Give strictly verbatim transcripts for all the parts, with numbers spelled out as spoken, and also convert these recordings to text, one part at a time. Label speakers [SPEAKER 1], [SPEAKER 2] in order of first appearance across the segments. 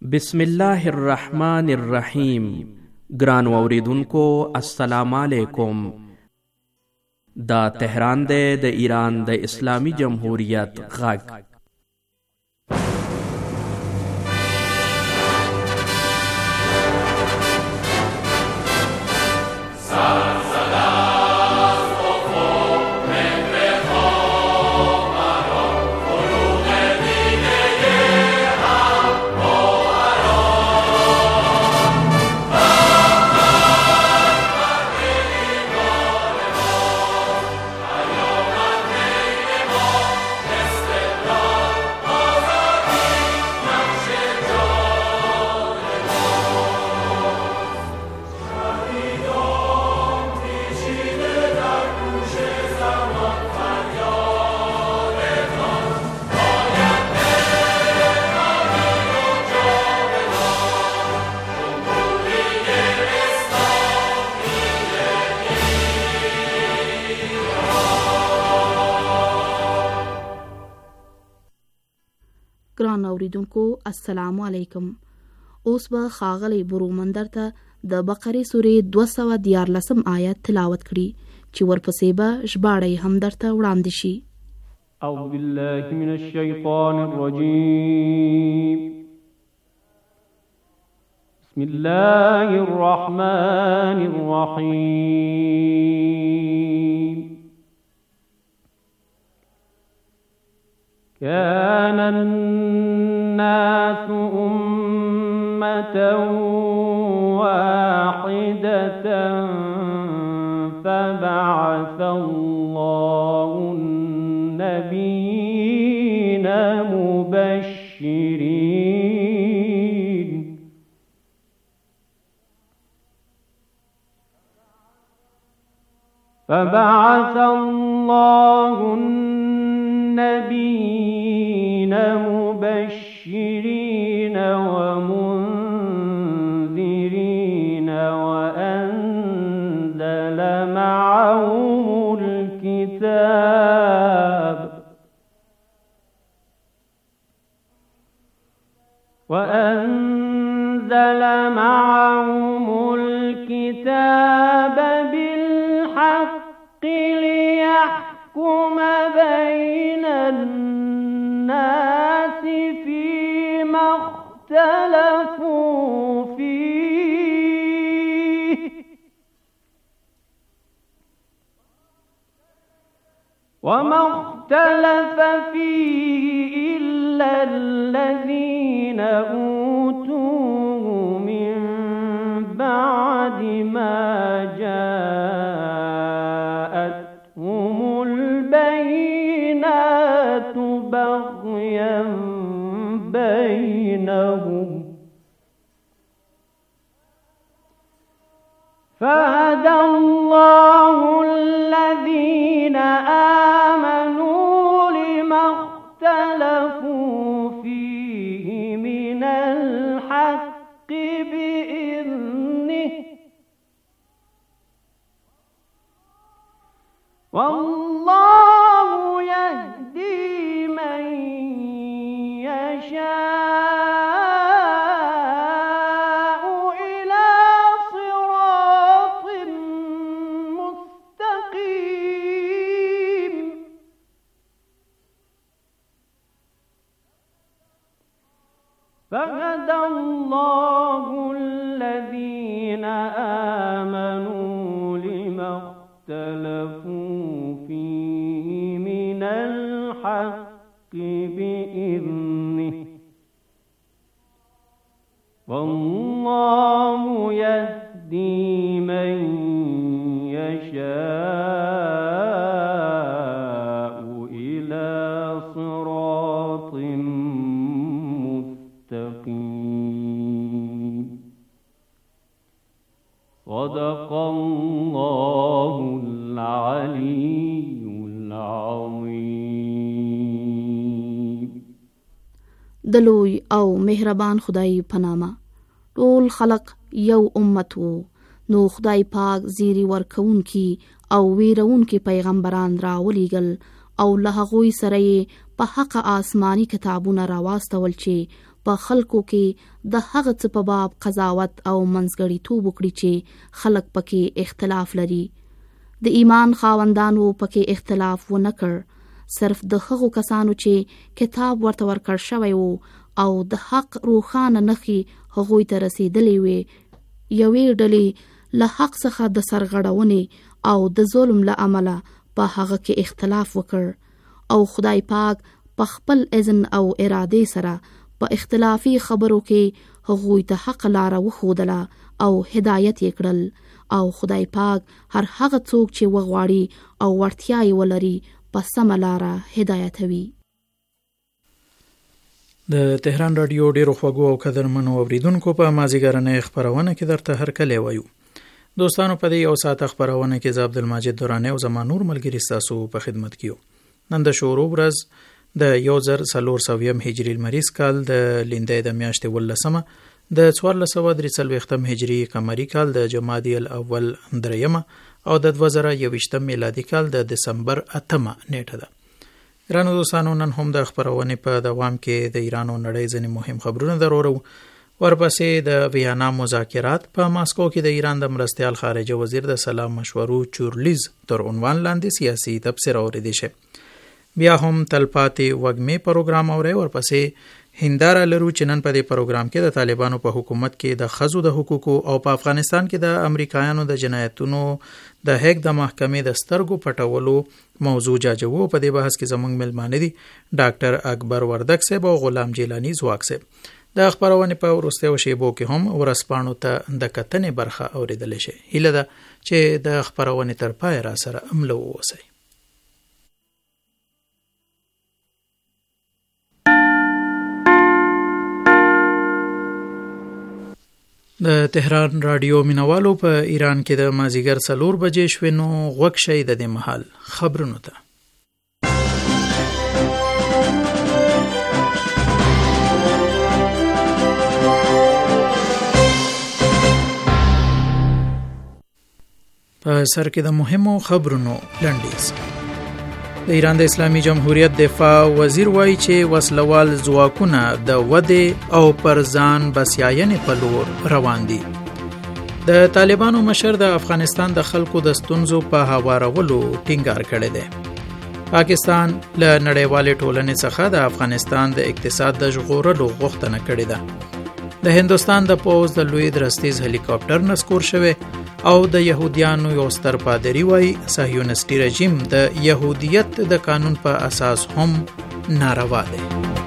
[SPEAKER 1] بسم الله الرحمن الرحیم. ګرانو اوریدونکو السلام علیکم. دا تهران دی د ایران د اسلامی جمهوریت غږ.
[SPEAKER 2] ګران اوریدونکو السلام علیکم. اوس به ښاغلی برومندر ته د بقرې سورې دوه سوه دیارلسم آیت تلاوت کړي چې ورپسې به ژباړه هم درته وړاندې شي.
[SPEAKER 3] اعوذ بالله من الشیطان الرجیم. بسم الله الرحمن الرحیم. كان الناس أمة واحدة فبعث الله النبيين مبشرين فبعث الله النبيين مبشرين ومنذرين وأنزل معهم الكتاب وأنزل معهم الكتاب بالحق ليحكم بين الناس فيما اختلفوا فيه وما اختلف فيه إلا الذين أوتوه من بعد ما جاءتهم البينات بغيا بينهم فهدى الله الذين آمنوا لما اختلفوا فيه من الحق بإذنه والله يهدي من يشاء إلى صراط مستقيم. فهدى الله الذين آمنوا لما اختلفوا فيه من الحق بإذنه والله يهدي من يشاء إلى صراط مستقيم. صدق الله العلي العظيم.
[SPEAKER 2] د لوی او مهربان خدای په نامه. ټول خلق یو امت وو، نو خدای پاک زیری ورکون کی او ویرون کی پیغمبران را ولیگل او له هغوی سره په حق آسمانی کتابونه راواستول چې په خلکو کې د هغه څه په باب قضاوت او منځګړیتوب وکړي چې خلک پکې اختلاف لري. د ایمان خاوندانو پکې اختلاف ونه کړ، صرف د هغو کسانو چې کتاب ورته ورکړ شوی وو او د حق روښانه نښې هغوی ته رسېدلې وې، یوې ډلې له حق څخه د سرغړونې او د ظلم له امله په هغه کې اختلاف وکړ او خدای پاک په خپل اذن او اراده سره په اختلافي خبرو کې هغوی ته حق لاره وښودله او هدایت یې کړل او خدای پاک هر هغه څوک چې وغواړي او وړتیا یې ولري په سمه لاره هدایتوي.
[SPEAKER 4] د تهران رادیو ډیرو خوږو او قدرمنو اوریدونکو په مازیګرنۍ خبرونه کې درته هرکلی وایو. دوستانو په دې یو ساعت خبرونه کې زه عبدالمجید دورانی او زما نور ملګري ستاسو په خدمت کې یو. نن د شروع ورځ د یو زر څلور سویم هجري لمریز کال د لیندۍ د میاشتې ولسمه د څوارلس سوه درې څلوېښتم هجري قمري کال د جمادی الاول دریمه او د دوه زره یوویشتم میلادي کال د دسمبر اتمه نیټه ده. ګرانو دوستانو، نن هم د خبرونې په دوام کې د ایران او نړۍ ځینې مهم خبرونه درورو. ورپسې د ویانا مذاکرات په ماسکو کې د ایران د مرستیال خارجه وزیر د سلام مشورو چورلیز تر عنوان لاندې سیاسي تبصره اوریدل شي. بیا هم تلپاتې وګمې پروګرام اوري. ورپسې هنداره لرو چې نن په دې پروګرام کې د طالبانو په حکومت کې د ښځو د حقوقو او په افغانستان کې د امریکایانو د جنایتونو د هیګ د محکمې د سترګو پټولو موضوع جاجوو. په دې بحث کې زموږ ملمانه دي ډاکټر اکبر وردک صاحب او غلام جیلانی زواک صاحب. د خبرونه په وروستیو شیبو کې هم ورسپانو ته د کتنې برخه اوریدل شي. هیله ده چې د خبرونه تر پای را سره عمل ووسی. د تهران رادیو مینوالو په ایران کې د مازیګر څلور بجې شوې نو غوږ شئ د دې مهال خبرونو ته. په سر کې د مهمو خبرونو لنډیز. د ایران د اسلامي جمهوریت دفاع وزیر وایي چې وسلوال ځواکونه د ودې او پر ځان بسیاینې په لور روان دي. د طالبانو مشر د افغانستان د خلکو د ستونزو په هوارولو ټینګار کړی دی. پاکستان له نړیوالې ټولنې څخه د افغانستان د اقتصاد د ژغورلو غوښتنه کړې ده. د هندوستان د پوځ د لوی درستیز هلیکاپټر نسکور شوی او د يهوديانو یو ستر پادری وایي صهیونیستي رژیم د يهودیت د قانون په اساس هم ناروا دی.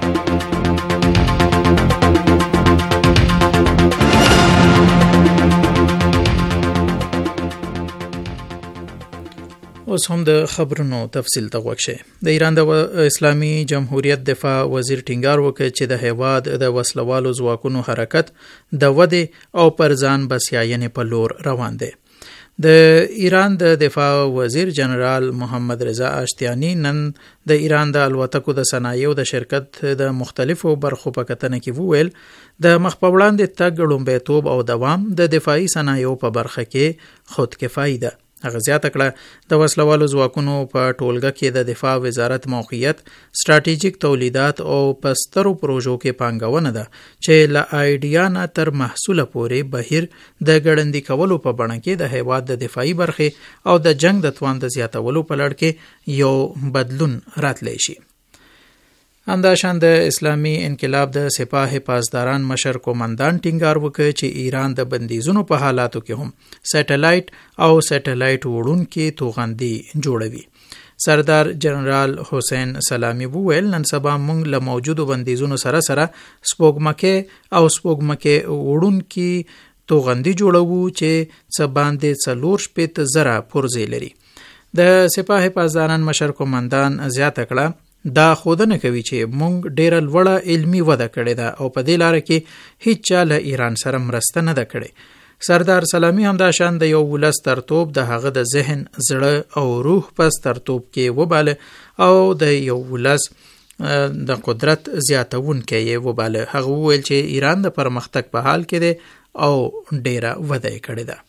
[SPEAKER 4] اوس هم د خبرونو تفصیل ته غوږ شئ. د ایران د اسلامي جمهوریت دفاع وزیر ټینګار وکړ چې د هیواد د وسلوالو ځواکونو حرکت د ودې او پر ځان بسیاینې په لور روان دی. د ایران د دفاع وزیر جنرال محمد رضا اشتیانی نن د ایران د الوتکو د صنایعو د شرکت د مختلفو برخو په کتنه کې وویل د مخ په وړاندې تګ لومړیتوب او دوام د دفاعي صنایعو په برخه کې خودکفایي ده. هغه زیاته کړه د وسلوالو ځواکونو په ټولګه کې د دفاع وزارت موقعیت ستراتیژیک تولیدات او پسترو پروژو کې پانګونه ده چې له آیډیا نه تر محصوله پورې بهیر د ګړندي کولو په بڼه کې د هیواد د دفاعي برخې او د جنگ د توان د زیاتولو په لړ کې یو بدلون راتلی شي. همداشان د اسلامي انقلاب د سپاه پاسداران مشر کومندان ټینګار وکړ چې ایران د بندیزونو په حالاتو کې هم سټلایټ او سټلایټ وړونکي توغندي جوړوي. سردار جنرال حسین سلامی وویل نن سبا موږ له موجودو بندیزونو سره سره سپوږمکې او سپوږمکې وړونکي توغندي جوړوو چې څه باندې څلور شپېته زره پرزې لري. د سپاه پاسداران مشر کومندان زیاته کړه دا خودنه کوي چې مونږ ډیره لوړه علمی وده کړې ده او په دې لار کې هیڅ چا له ایران سره مرسته نه ده کړې. سردار سلامی همداشان د یو ولس ترتوب د هغه د ذهن زړه او روح پس ترتوب کې وباله او د یو ولس د قدرت زیاتونکي یې وباله. هغه وویل چې ایران د پرمختګ په حال کې ده او ډیره وده کړې ده.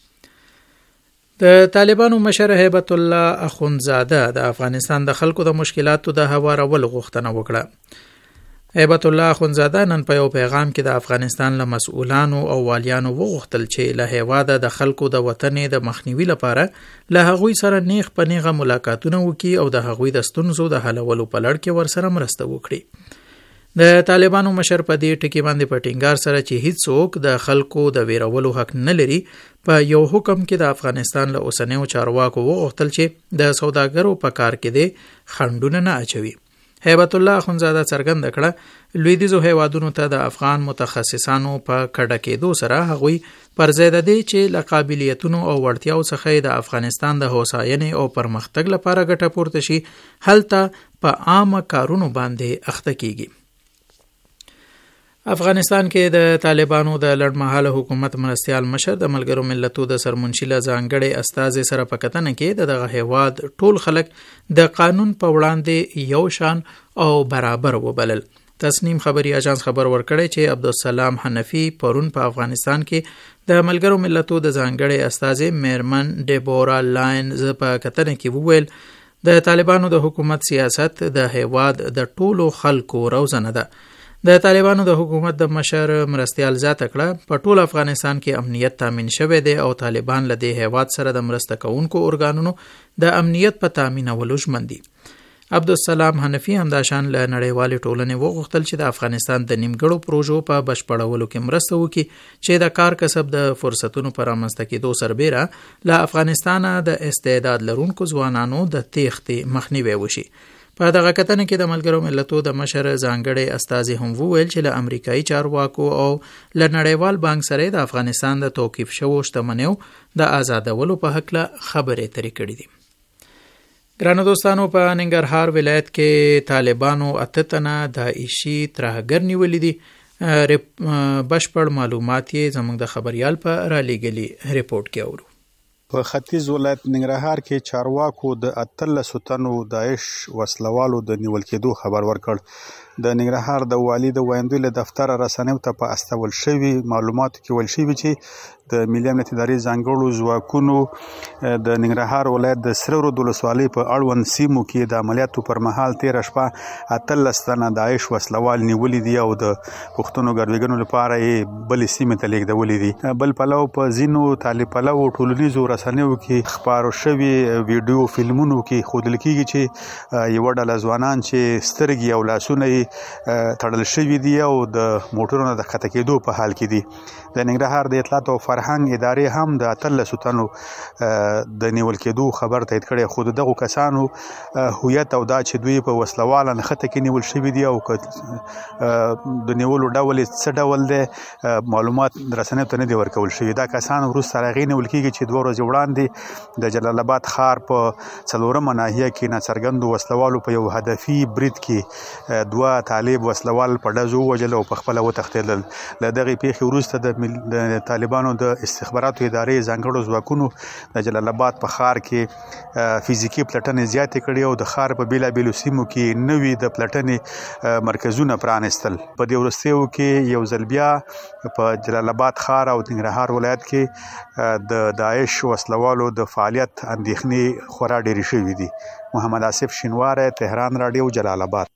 [SPEAKER 4] د طالبانو مشر هیبت الله اخوندزاده د افغانستان د خلکو د مشکلاتو د هوارولو غوښتنه وکړه. هیبت الله اخونزاده نن په یو پیغام کې د افغانستان له مسؤلانو او والیانو وغوښتل چې له هیواده د خلکو د وطن د مخنیوي لپاره له هغوی سره نیغ په نیغه ملاقاتونه وکړي او د هغوی د ستونزو د حلولو په لړ کې ورسره مرسته وکړي. د طالبانو مشر په دې ټکي باندې په ټینګار سره چې هیڅوک د خلکو د ویرولو حق نه لري، په یو حکم کې د افغانستان له اوسنیو چارواکو وغوښتل چې د سوداګرو په کار کې د خنډونه نه اچوي. هیبت الله اخونزاده څرګنده کړه لویدیځو هیوادونو ته د افغان متخصصانو په کډه کېدو سره هغوی پر ضد دي چې له قابلیتونو او وړتیاو څخه د افغانستان د هوساینې او پرمختګ لپاره ګټه پورته شي، هلته په عامه کارونو باندې اخته کیږي. افغانستان کې د طالبانو د لړمحاله حکومت مرستیال مشر د ملګرو ملتونو د سرمنشي له ځانګړي استازي سره په کتنه کې د دغه هیواد ټول خلک د قانون په وړاندې یو شان او برابر وبلل. تسنیم خبري اژانس خبر ورکړی چې عبدالسلام حنفي پرون په افغانستان کې د ملګرو ملتونو د ځانګړي استازي میرمن ډیبورا لاینز په کتنه کې وویل د طالبانو د حکومت سیاست د هیواد د ټولو خلکو روزنه ده. د طالبانو د حکومت د مشر مرستیال ذاته کړه په ټول افغانستان کې امنیت تامین شوی دی او طالبان له دې هیواد سره د مرسته کوونکو ارګانونو د امنیت په تامینولو ژمن دي. عبدالسلام حنفي همداشان له نړیوالې ټولنې وغوښتل چې د افغانستان د نیمګړو پروژو په بشپړولو کې مرسته وکړي چې د کار کسب د فرصتونو پر رامنځته کېدو سربیره له افغانستانه د استعداد لرونکو ځوانانو د تېښتې مخنیوی وشي. په دغه کتنه کې د ملګرو ملتونو د مشر ځانګړي استازي هم وویل چې له امریکایي چارواکو او له نړیوال بانک سره د افغانستان د توقیف شوو شتمنیو د آزادولو په هکله خبرې اترې کړې دي. ګرانو دوستانو، په ننګرهار ولایت کې طالبانو اته تنه داعشي ترهګر نیولي دي. بشپړ معلومات یې زموږ د خبریال په رالیږلي ریپورت کې اورو.
[SPEAKER 5] په ختیځ ولایت ننګرهار کې چارواکو د اتلسو تنو داعش وسلوالو د نیول کېدو خبر ورکړ. د ننګرهار د والي د ویاندوی له دفتر رسنیو ته په استول شوي معلوماتو کې ویل شوي چې د ملي امنیت ادارې ځانګړو ځواکونو د ننګرهار ولایت د سره رود ولسوالۍ په اړوند سیمو کې د عملیاتو پر مهال تېره شپه اتلس تنه داعش وسلوال نیولي دي او د پښتنو ګرویګانو لپاره یې بلې سیمې ته لیږدولي دي. بل پلو په ځینو طالب پلو ټولنیزو رسنیو کې خپاره شوي ویډیو فلمونو کې ښودل کېږي چې یوه ډله ځوانان چې سترګې او لاسونه یې تړل شوي دي او د موټرونو د ښکته کېدو په حال کې دي. د ننګرهار د اطلاعات او فرهنګ ادارې هم د اتلسو تنو د نیول کېدو خبر تایید کړی، خو د دغو کسانو هویت او دا چې دوی په وسلواله نښته کې نیول شوي دي او د نیولو ډول یې څه ډول دی معلومات رسنیو ته نه دي ورکول شوي. دا کسان وروسته تر هغې نیول کېږي چې دوه ورځې وړاندې د جلال آباد ښار په څلورمه ناحیه کې ناڅرګندو وسلوالو په یو هدفي برید کې دوه طالب وسلوال په ډزو ووژل او په خپله وتښتېدل. له دغې پیښې وروسته د د طالبانو د استخباراتو ادارې ځانګړو ځواکونو د جلال آباد په ښار کې فزیکي پلټنې زیاتې کړې او د ښار په بېلابېلو سیمو کې نوي د پلټنې مرکزونه پرانیستل. په دې وروستیو کې یو ځل بیا په جلال آباد ښار او ننګرهار ولایت کې د داعش وسلوالو د فعالیت اندېښنې خورا ډېرې شوي دي. محمد آصف شینواری، تهران راډیو، جلال آباد.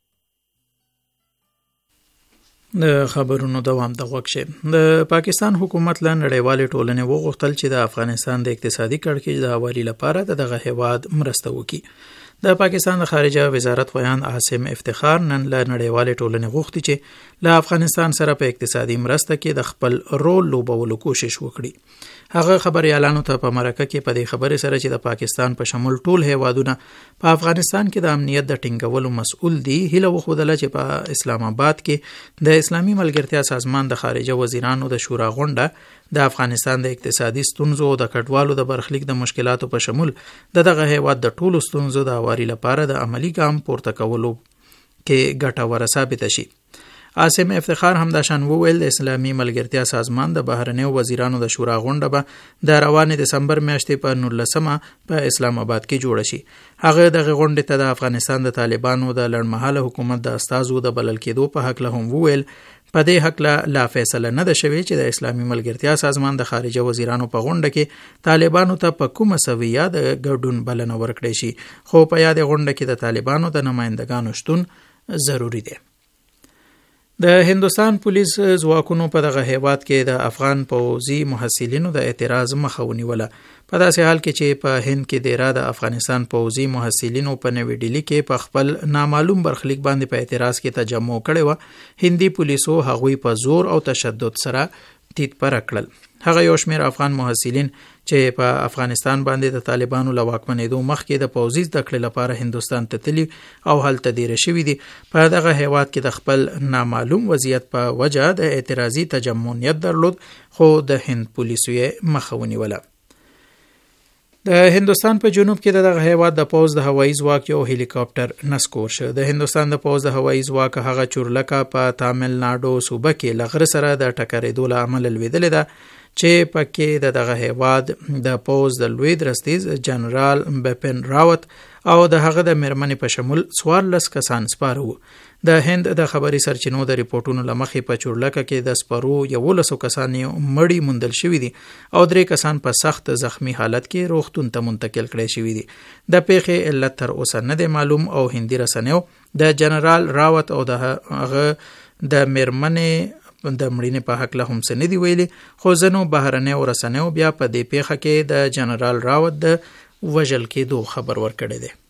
[SPEAKER 4] د خبرونو دوام ته غوږ شئ. د پاکستان حکومت له نړیوالې ټولنې وغوښتل چې د افغانستان د اقتصادي کړکېچ د هواري لپاره د دغه هیواد مرسته وکړي. د پاکستان د خارجه وزارت ویان عاصم افتخار نن له نړیوالې ټولنې غوښتي چې له افغانستان سره په اقتصادي مرسته کې د خپل رول لوبولو کوشش وکړي. هغه خبريالانو ته په مرکه کې په دې خبرې سره چې د پاکستان په شمول ټول هیوادونه په افغانستان کې د امنیت د ټینګولو مسؤل دي هیله وښودله چې په اسلام آباد کې د اسلامي ملګرتیا سازمان د خارجه وزیرانو د شورا غونډه د افغانستان د اقتصادي ستونزو او د کډوالو د برخلیک د مشکلاتو په شمول د دغه هیواد د ټولو ستونزو د هواري لپاره د عملی ګام پورته کولو کې ګټوره ثابته شي. عاصم افتخار همداشان وویل د اسلامي ملګرتیا سازمان د بهرنیو وزیرانو د شورا غونډه به د روانې دسمبر میاشتې په نولسمه په اسلام آباد کې جوړه شي. هغه دغه غونډې ته د افغانستان د طالبانو د لړمحاله حکومت د استازو د بلل کېدو په حق له هم وویل په دې حق لا فیصله نه ده شوې چې د اسلامي ملګرتیا سازمان د خارجه وزیرانو په غونډه کې طالبانو ته په کومه سویه د ګډون بلنه ورکړې شي، خو په یاد غونډه کې د طالبانو د نمائندګانو شتون ضروری دی. د هندستان پولیس ځواکونو په دغه هیواد کې د افغان پوځي محصلینو د اعتراض مخه ونیوله. په داسې حال کې چې په هند کې د د افغانستان پوځي محصلینو په نوې ډیلی کې په خپل نامعلوم برخلیک باندې په اعتراض کې تجمع کړی و، هندي پولیسو هغوی په زور او تشدد سره تیت پر کړل. هغه یو شمېر افغان محصلین چې په افغانستان باندې د طالبانو له واکمنېدو مخکې د پوځي زده کړې لپاره هندوستان ته تللي او هلته دیره شوي دي، په دغه هیواد کې د خپل نامعلوم وضعیت په وجه د اعتراضي تجمع نیت درلود، خو د هند پولیسو یې مخه ونیوله. د هندوستان په جنوب کې دغه هیواد د پوځ د هوایي ځواک یو هلیکاپټر نسکور شو. د هندوستان د پوځ د هوایي ځواک هغه چورلکه په تامل ناډو صوبه کې له غره سره د ټکرېدو له امله لوېدلې ده، چې پکې د دغه هیواد د پوځ د لوی درستیز جنرال بپن راوت او د هغه د میرمنې په شمول څوارلس کسان سپاره وو. د هند د خبري سرچینو د ریپورتونو له مخې په چورلکه کې د سپرو یولسو کسان مړي موندل شوي دي او درې کسان په سخت زخمی حالت کې روغتون ته منتقل کړي شوي دي. د پیښې علت تر اوسه نه دی معلوم او هندي رسنیو د جنرال راوت او د هغه د میرمنې د مړینې په حق له هم څه نه دي ویلي، خو ځینو بهرنیو رسنیو بیا په دې پیښه کې د جنرال راوت د وژل کېدو خبر ورکړی دی.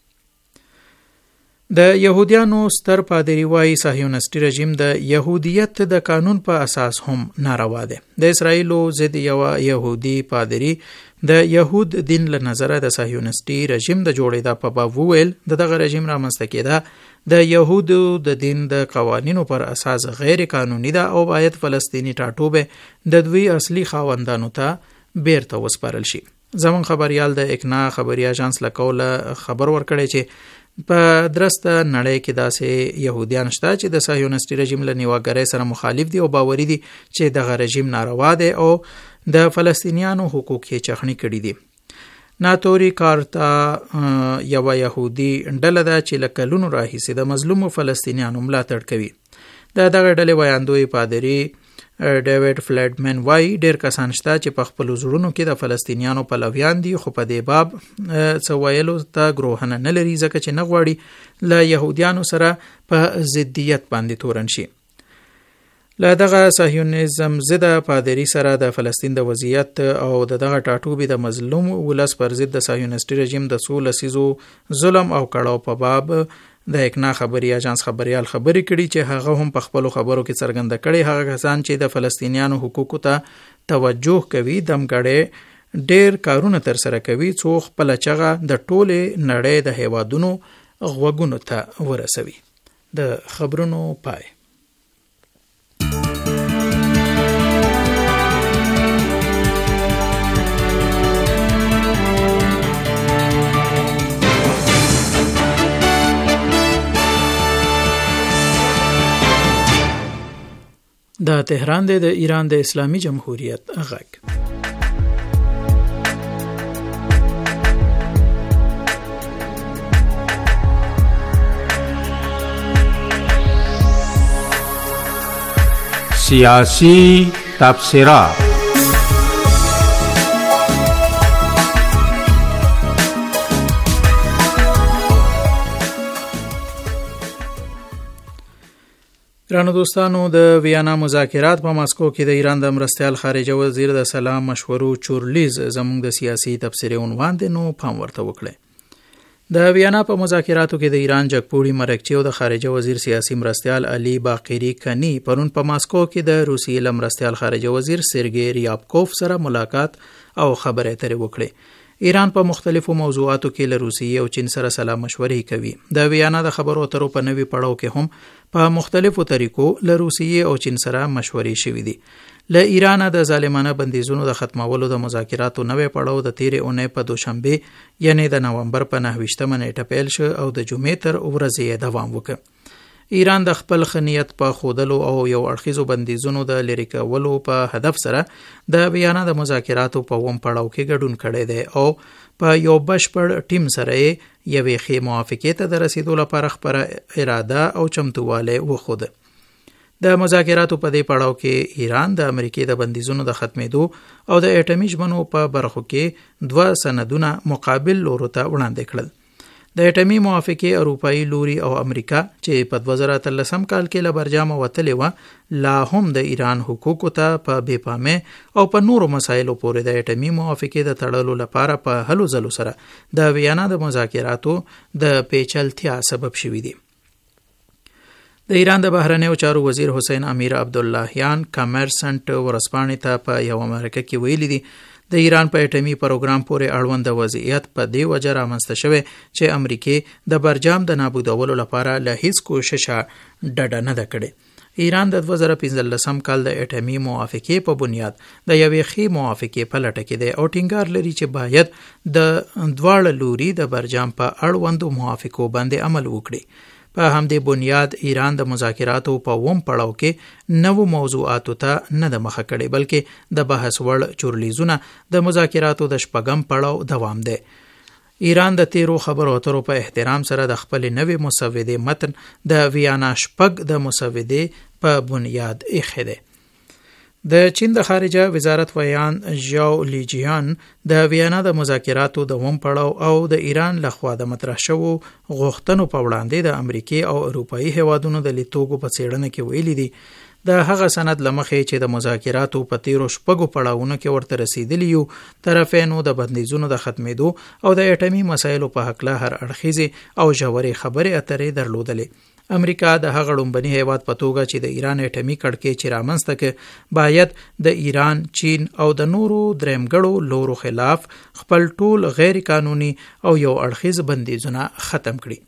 [SPEAKER 4] د یهودیانو ستر پادری وایي صهیونیستي رژیم د یهودیت د قانون په اساس هم ناروا دی. د اسرائیلو ضد یو یهودي پادری د یهود دین له نظره د صهیونیستي رژیم د جوړېدا په باب وویل د دغه رژیم رامنځته کېدا د یهودو د دین د قوانینو پر اساس غیر قانوني ده او باید فلسطینی ټاټوبه د دوی اصلي خاوندانو ته بیرته وسپارل شي. زمون خبريال د اکنا خبري اژانس لکوله خبر ورکړی چې په درسته نړۍ کې داسې یهودیان شته چې د صهیونیستي رژیم له نیواګرۍ سره مخالف دي او باوري دي چې دغه رژیم ناروا دی او د فلسطینیانو حقوق یې چخني کړي دي. ناتوري کارتا یو يهودي ډله ده چې له کلونو راهیسې د مظلومو فلسطینیانو ملاتړ کوي. د دغه ډلې وایاندوی پادری ډیوډ فلیډمن وای ډیر کسان شته چې په خپل زړونو کې د فلسطینیانو پلویان دي، خو په دې باب څه ویلو ته ګروهنه نه لري ځکه چې نه غواړي له یهودیانو سره په ضدیت باندې تورن شي. له دغه صهیونیزم ضد پادری سره د فلسطین د وضعیت او د دغه ټاټوبې د مظلوم ولس پر ضد د صهیونیستي رژیم د څو لسیزو ظلم او کړاو په باب د اکنا خبري اژانس خبريال خبري کړي چې هغه هم په خپل خبرو کې څرګنده کړي هغه کسان چې د فلسطینیانو حقوقو ته توجه کوي دمګړې ډېر کارونه تر سره کوي څو خپل چغه د ټوله نړۍ د هیوادونو غوګونو ته ورسوي. د خبرونو پای. د تهران د ایران د اسلامي جمهوریت غږ.
[SPEAKER 3] سیاسی تبصرات.
[SPEAKER 4] ګرانو دوستانو، د ویانا مذاکرات په ماسکو کې د ایران د مرستیال خارجه وزیر د سلام مشورو چورلیز زموږ د سیاسي تبصرې عنوان دی، نو پام ورته وکړئ. د ویانا په مذاکراتو کې د ایران جګپوړي مرکچی او د خارجه وزیر سیاسي مرستیال علي باقری کنی پرون په ماسکو کې د روسیې له مرستیال خارجه وزیر سرګی ریابکوف سره ملاقات او خبرې اترې وکړې. ایران په مختلفو موضوعاتو کې له روسیې او چین سره سلا مشورې کوي. د ویانا د خبرو اترو په نوي پړاو کې هم په مختلفو طریقو له روسیې او چین سره مشورې شوې دي. له ایران د ظالمانه بندیزونو د ختمولو د مذاکراتو نوې پړاو د تیرې اونۍ په دوشنبه یعنی د نومبر په نهه نیټه پیل شو او د جمعې تر ورځې دوام وکړ. ایران د خپل خنیت په خودلو او یو اړخیزو بندیزونو د لری کولو په هدف سره د ویانا د مذاکراتو په ووم پړاو کې ګډون کړی دی او په یو بشپړ ټیم سره یوې ښې موافقې ته د رسیدو لپاره خپله اراده او چمتووالی وښود. د مذاکراتو په دې پړاو کې ایران د امریکې د بندیزونو د ختمېدو او د اټومي ژمنو په برخو کې دوه سندونه مقابل لورو ته وړاندې کړل. د اټمی موافقه اروپאי لوري او امریکا چې په دوه زره اتلسم کال کې له برجامه وتلې و لا هم د ایران حقوقو ته په بېپامه او په نورو مسایلو پورې د اټمی موافقه د تړلو لپاره په هلو ځلو سره د ویانا د مذاکراتو د پیچلتیا سبب شوی دی. د ایران د بهرنیو چارو وزیر حسین امیر عبداللهیان کمرسنت ورځپاڼې ته په یو مرکه کې ویلي دي د ایران په اټمی پروګرام پورې اړوند وضعیت په دې وجه رامنځته شوی چې امریکای د برجام د نابودولو لپاره له هیڅ کوششه ډډه نه ده کړې. ایران د دوه زره پنځلسم کال د اټمی موافقې په بنیاد د یوې ښې موافقې په لټه کې دی او ټینګار لري چې باید د دواړه لوري د برجام په اړوندو موافقو باندې عمل وکړي. په همدې بنیاد ایران د مذاکراتو په ووم پړاو کې نوو موضوعاتو ته نه د مخه کړي بلکې د بحث وړ چورلیزونه د مذاکراتو د شپږم پړاو دوام دی. ایران د تیرو خبرو اترو په احترام سره د خپل نوې مسودې متن د ویانا شپږ د مسودې په بنیاد ایښی دی. د چین د خارجه وزارت ویان ژاو لیجیان د ویانا د مذاکراتو د ووم پړاو او د ایران لخوا د مطرح شوو غوښتنو په وړاندې د امریکای او اروپאי هیوادونو د لیدلورو په څېړنه کې ویلي دي د هغه سند لمخې چې د مذاکراتو په تیرو شپږو پړاوونو کې ورته رسیدلی یو طرفینو د بندیزونو د ختمېدو او د اټمی مسایلو په حقله هر اړخیزې او ژورې خبرې اترې درلودلې. امریکا د هغه لومبني هیواد په توګه چې د ایران اټمی کړکۍ چې رامنځته کړي باید د ایران، چین او د نورو درېمګړو لورو خلاف خپل ټول غیر قانوني او یو اړخیز بندیزونه ختم کړي.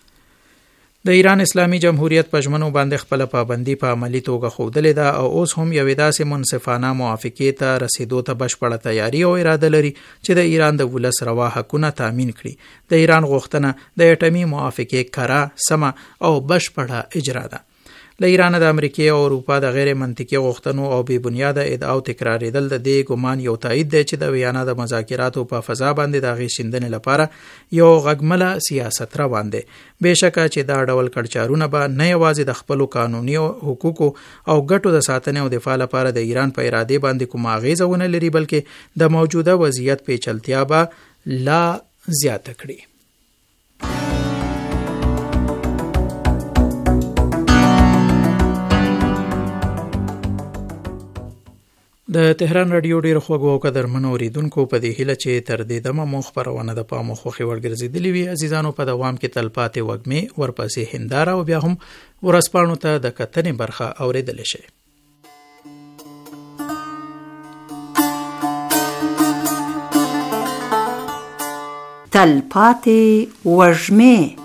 [SPEAKER 4] د ایران اسلامي جمهوریت په ژمنو باندې خپل پابندي په عملی توګه ښودلې ده او اوس هم یوې داسې منصفانه موافقې ته رسیدو ته بشپړه تیاری او اراده لري چې د ایران د ولس روا حقونه تامین کړي. د ایران غوښتنه د اټمی موافقې کره، سمه او بشپړه اجرا ده. له ایران د امریکای او اروپا د غیر منطقي غوښتنو او بې بنیاده ادعاو تکرارېدل د دې ګمان یو تایید دی چې د ویانا د مذاکراتو په فضا باندې د هغې شیندنې لپاره یو غږمله سیاست روان دی. بېشکه چې دا ډول کړچارونه به نه یوازې د خپلو قانوني حقوقو او ګټو د ساتنې او دفاع لپاره د ایران په ارادې باندې کومه اغیزه ونه لري بلکې د موجوده وضعیت پیچلتیا به لا زیاته کړي. د تهران رادیو ډیرو خوږو او قدرمنو اوریدونکو په دې هیله چې تر دې دمه مو خپرونه د پام او خوښي وړ ګرځېدلې وي. عزیزانو په دوام کې تلپاتې وږمې ورپسې هنداره او بیا هم ورځپاڼو ته د کتنې برخه اوریدلی شي.
[SPEAKER 6] تلپاتې وږمې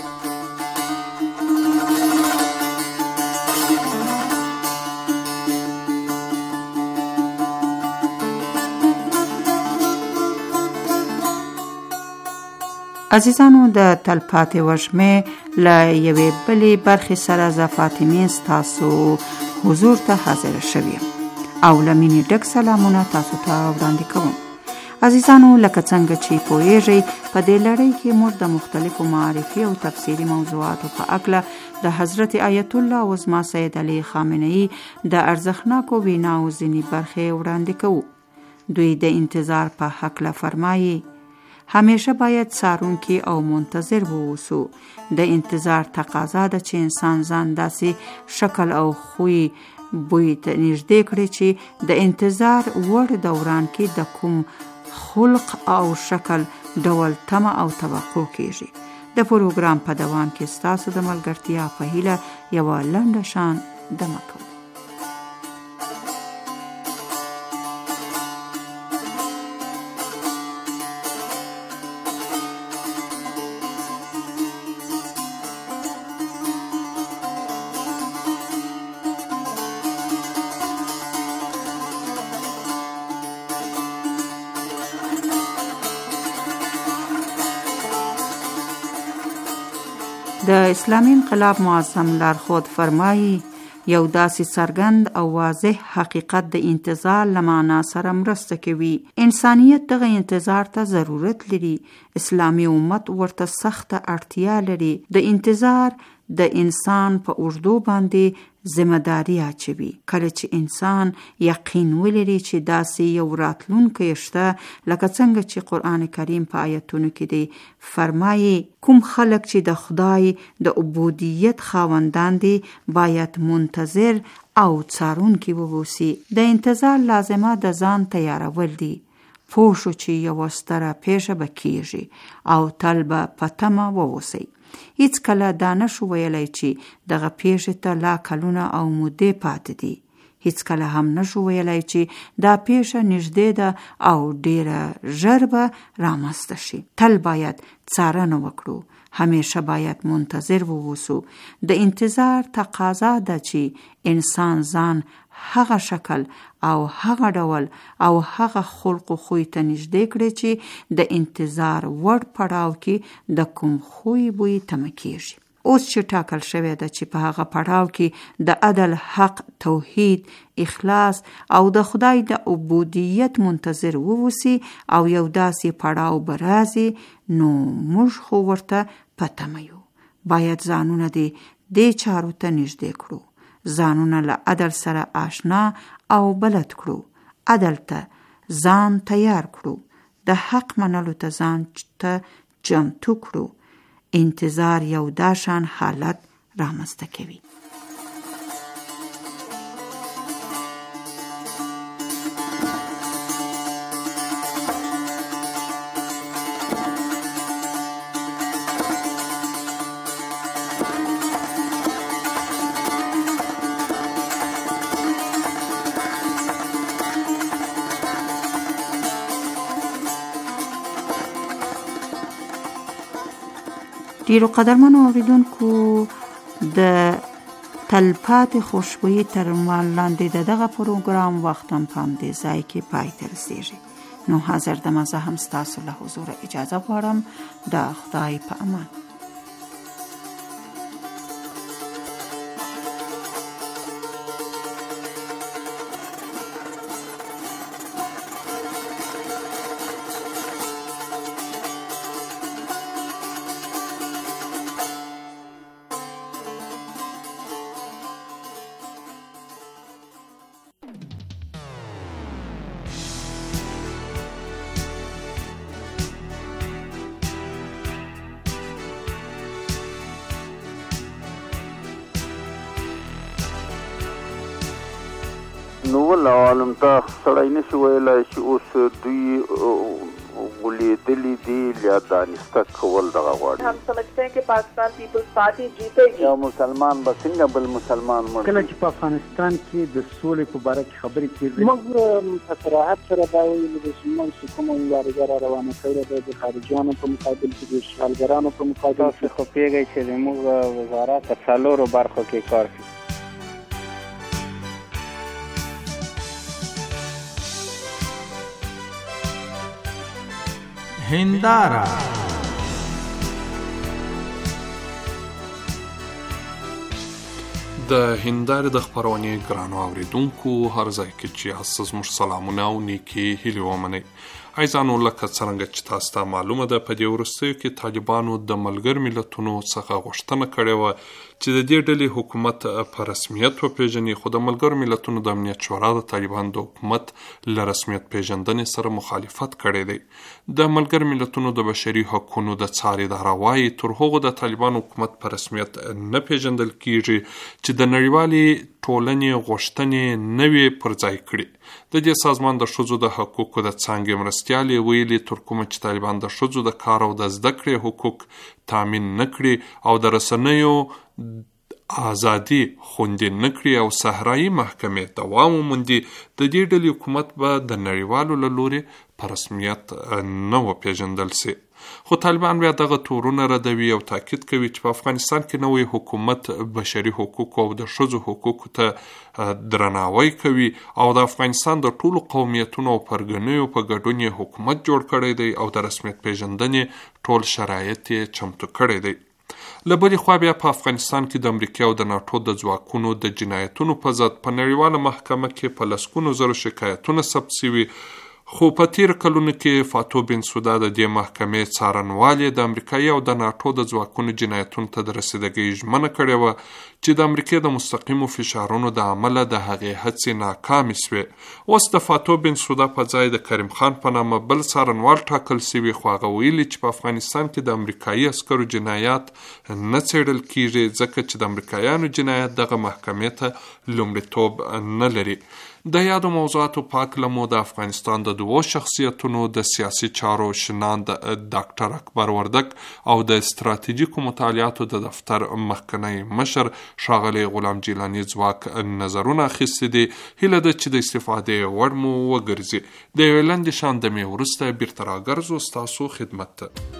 [SPEAKER 6] عزیزانو د تلپاتې وږمې له یوې بلې برخې سره زه فاطمې ستاسو حضور ته حاضره شوې او له مینې ډک سلامونه تاسو ته وړاندې کوم. عزیزانو لکه څنګه چې پوهیږئ په دې لړۍ کې موږ د مختلفو معرفي او تفسیري موضوعاتو په اړه د حضرت آیت الله عظما سید علی خامنه‌ای د ارزښتناکو ویناو ځینې برخې وړاندې کوو. دوی د انتظار په هکله فرمایي همیشه باید څارونکي او منتظر ووسو. د انتظار تقاضا ده چې انسان ځان داسې شکل او خوی بوی ته نږدې کړي چې د انتظار وړ دوران کې د کوم خلق او شکل ډول تمه او توقع کیږي. د پروګرام په دوام کې ستاسو د ملګرتیا په هیله یوه لنډه شان دمه کوو. د اسلامي انقلاب معظم لارښود فرمایي یو داسې څرګند او واضح حقیقت د انتظار له معنا سره مرسته کوي. انسانیت دغه انتظار ته ضرورت لري. اسلامي امت ورته سخته اړتیا لري. د انتظار د انسان په اوږدو باندې ذمہداري اچوي. کله چې انسان یقین ولري چې داسې یو راتلونکی شته لکه څنګه چې قرآن کریم په آیتونو کې دی فرمایي کوم خلک چې د خدای د عبودیت خاوندان دي باید منتظر او څارونکي ووسی. د انتظار لازمه د ځان تیارول دي. پوه شو چې یوه ستره پیښه به کیږي او تل به په تمه ووسی. هیڅ کله دا نشو ویلی چې دغه پیښې ته لا کلونه او مودې پاتې دي. هیڅ کله هم نشو ویلی چې دا پیښه نږدې ده او ډیره ژر به رامنځته شي. تل باید څارنه وکړو. همیشه باید منتظر ووسو. د انتظار تقاضا ده چې انسان ځان هغه شکل او هغه ډول او هغه خلق و خوی ته نږدې کړي چې د انتظار وړ پړاو کې د کوم خوی بوی تمه کیږي. اوس چې ټاکل شوی ده چې په هغه پړاو کې د عدل، حق، توحید، اخلاص او د خدای د عبودیت منتظر ووسی او یو داسې پړاو به راځي نو موږ خو ورته په تمه یو. باید ځانونه دې چارو ته نږدې کړو. ځانونه له عدل سره آشنا او بلد کړو. عدل ته ځان تیار کړو. د حق منلو ته ځان ته چمتو کړو. انتظار یو داشان حالت رامنځته کوي. ډیرو قدرمنو اوریدونکو د تلپاتې خوشبویي تر عنوان لاندې د دغه پروګرام وخت هم په همدې ځای کې پای ته رسیږي. نو حاضر دمه زه هم ستاسو له حضوره اجازه غواړم. د خدای په امان.
[SPEAKER 7] نو ول عالم ته سړی نشي ویلی چې اوس دوی غولیدلي دي یا دانسته کول دغه غواړي.
[SPEAKER 8] हम समझते हैं कि पाकिस्तान पीपल्स पार्टी जीतेगी.
[SPEAKER 7] یو مسلمان به څنګه بل مسلمان مړ
[SPEAKER 9] کله چې په افغانستان کې د سولې په باره کې خبرې کېږي
[SPEAKER 10] موږ په صراحت سره دا ویلي چې موږ چې کومه مبارزه را روانه کړې ده د خارجیانو په مقابل کې د اشغالګرانو په مقابل
[SPEAKER 11] تاسو خو پوهېږئ چې زموږ وزارت په څلورو برخو کې کار کوي.
[SPEAKER 3] هنداره
[SPEAKER 12] د هندارې د خپرونې ګرانو اوریدونکو هر ځای کې چې اساس مش سلامونه او نیکی هیله ومنئ. ایزانو لکه څنګه چې تاسو ته معلومه ده په دې وروستیو کې طالبانو د ملګر ملتونو څخه غوښتنه کړې وه چې د دې ډلې حکومت په رسمیت وپیژني، خو د ملګر ملتونو د امنیت شورا د طالبانو د حکومت له رسمیت پیژندنې سره مخالفت کړی دی. د ملګر ملتونو د بشري حقونو د څار اداره وایي تر هغو د طالبانو حکومت په رسمیت نه پیژندل کیږي چې د نړیوالې ټولنې غوښتنې نه وي پر ځای کړي. د دې سازمان د ښځو د حقوقو د څانګې مرستیالې ویلي تر کومه چې طالبان د ښځو د کار او د زده کړې حقوق تامین نه کړي او د رسنیو ازادي خوندي نه کړي او صحرایي محکمې دوام وموندي، د دې ډلې حکومت به د نړیوالو له لورې په رسمیت نه وپیژندل سي. خو طالبان بیا دغه تورونه ردوي او تاکید کوي چې په افغانستان کې نوی حکومت بشري حقوق او د ښځو حقوقو ته درناوی کوي او د افغانستان د ټولو قومیتونو او پرګنیو په ګډون یې حکومت جوړ کړی دی او د رسمیت پیژندنې ټول شرایط یې چمتو کړی دی. له بلې خوا بیا په افغانستان کې د امریکا او د ناټو د ځواکونو د جنایتونو په ضد په نړیواله محکمه کې په لسګونو زرو شکایتونه ثبت شوي خو په تیر کلونو کې فاتو بنسودا د دې محکمې څارنوالې د امریکایي او د ناټو د ځواکونو جنایتونو ته د رسیدګۍ ژمنه کړې وه چې د امریکې د مستقیمو فشارونو د عمله د هغې هڅې ناکامې سوې. اوس د فاتو بنسودا په ځای د کریم خان په نامه بل څارنوال ټاکل سوي، خو هغه ویلي چې په افغانستان کې د امریکایي عسکرو جنایات نه څېړل کیږي ځکه چې د امریکایانو جنایت دغه محکمې ته لومړیتوب نه لري. د یادو موضوعاتو په هکله مو د افغانستان د دوو شخصیتونو د سیاسي چارو شناند ډاکټر اکبر وردک او د استراتیژیکو مطالعاتو د دفتر مخکنی مشر ښاغلی غلام جیلاني ځواک نظرونه اخیستي دي. هیله ده چې د استفادې وړ مو وګرځي. د یوې لنډې شاندمې وروسته بیرته راګرځو ستاسو خدمت ته.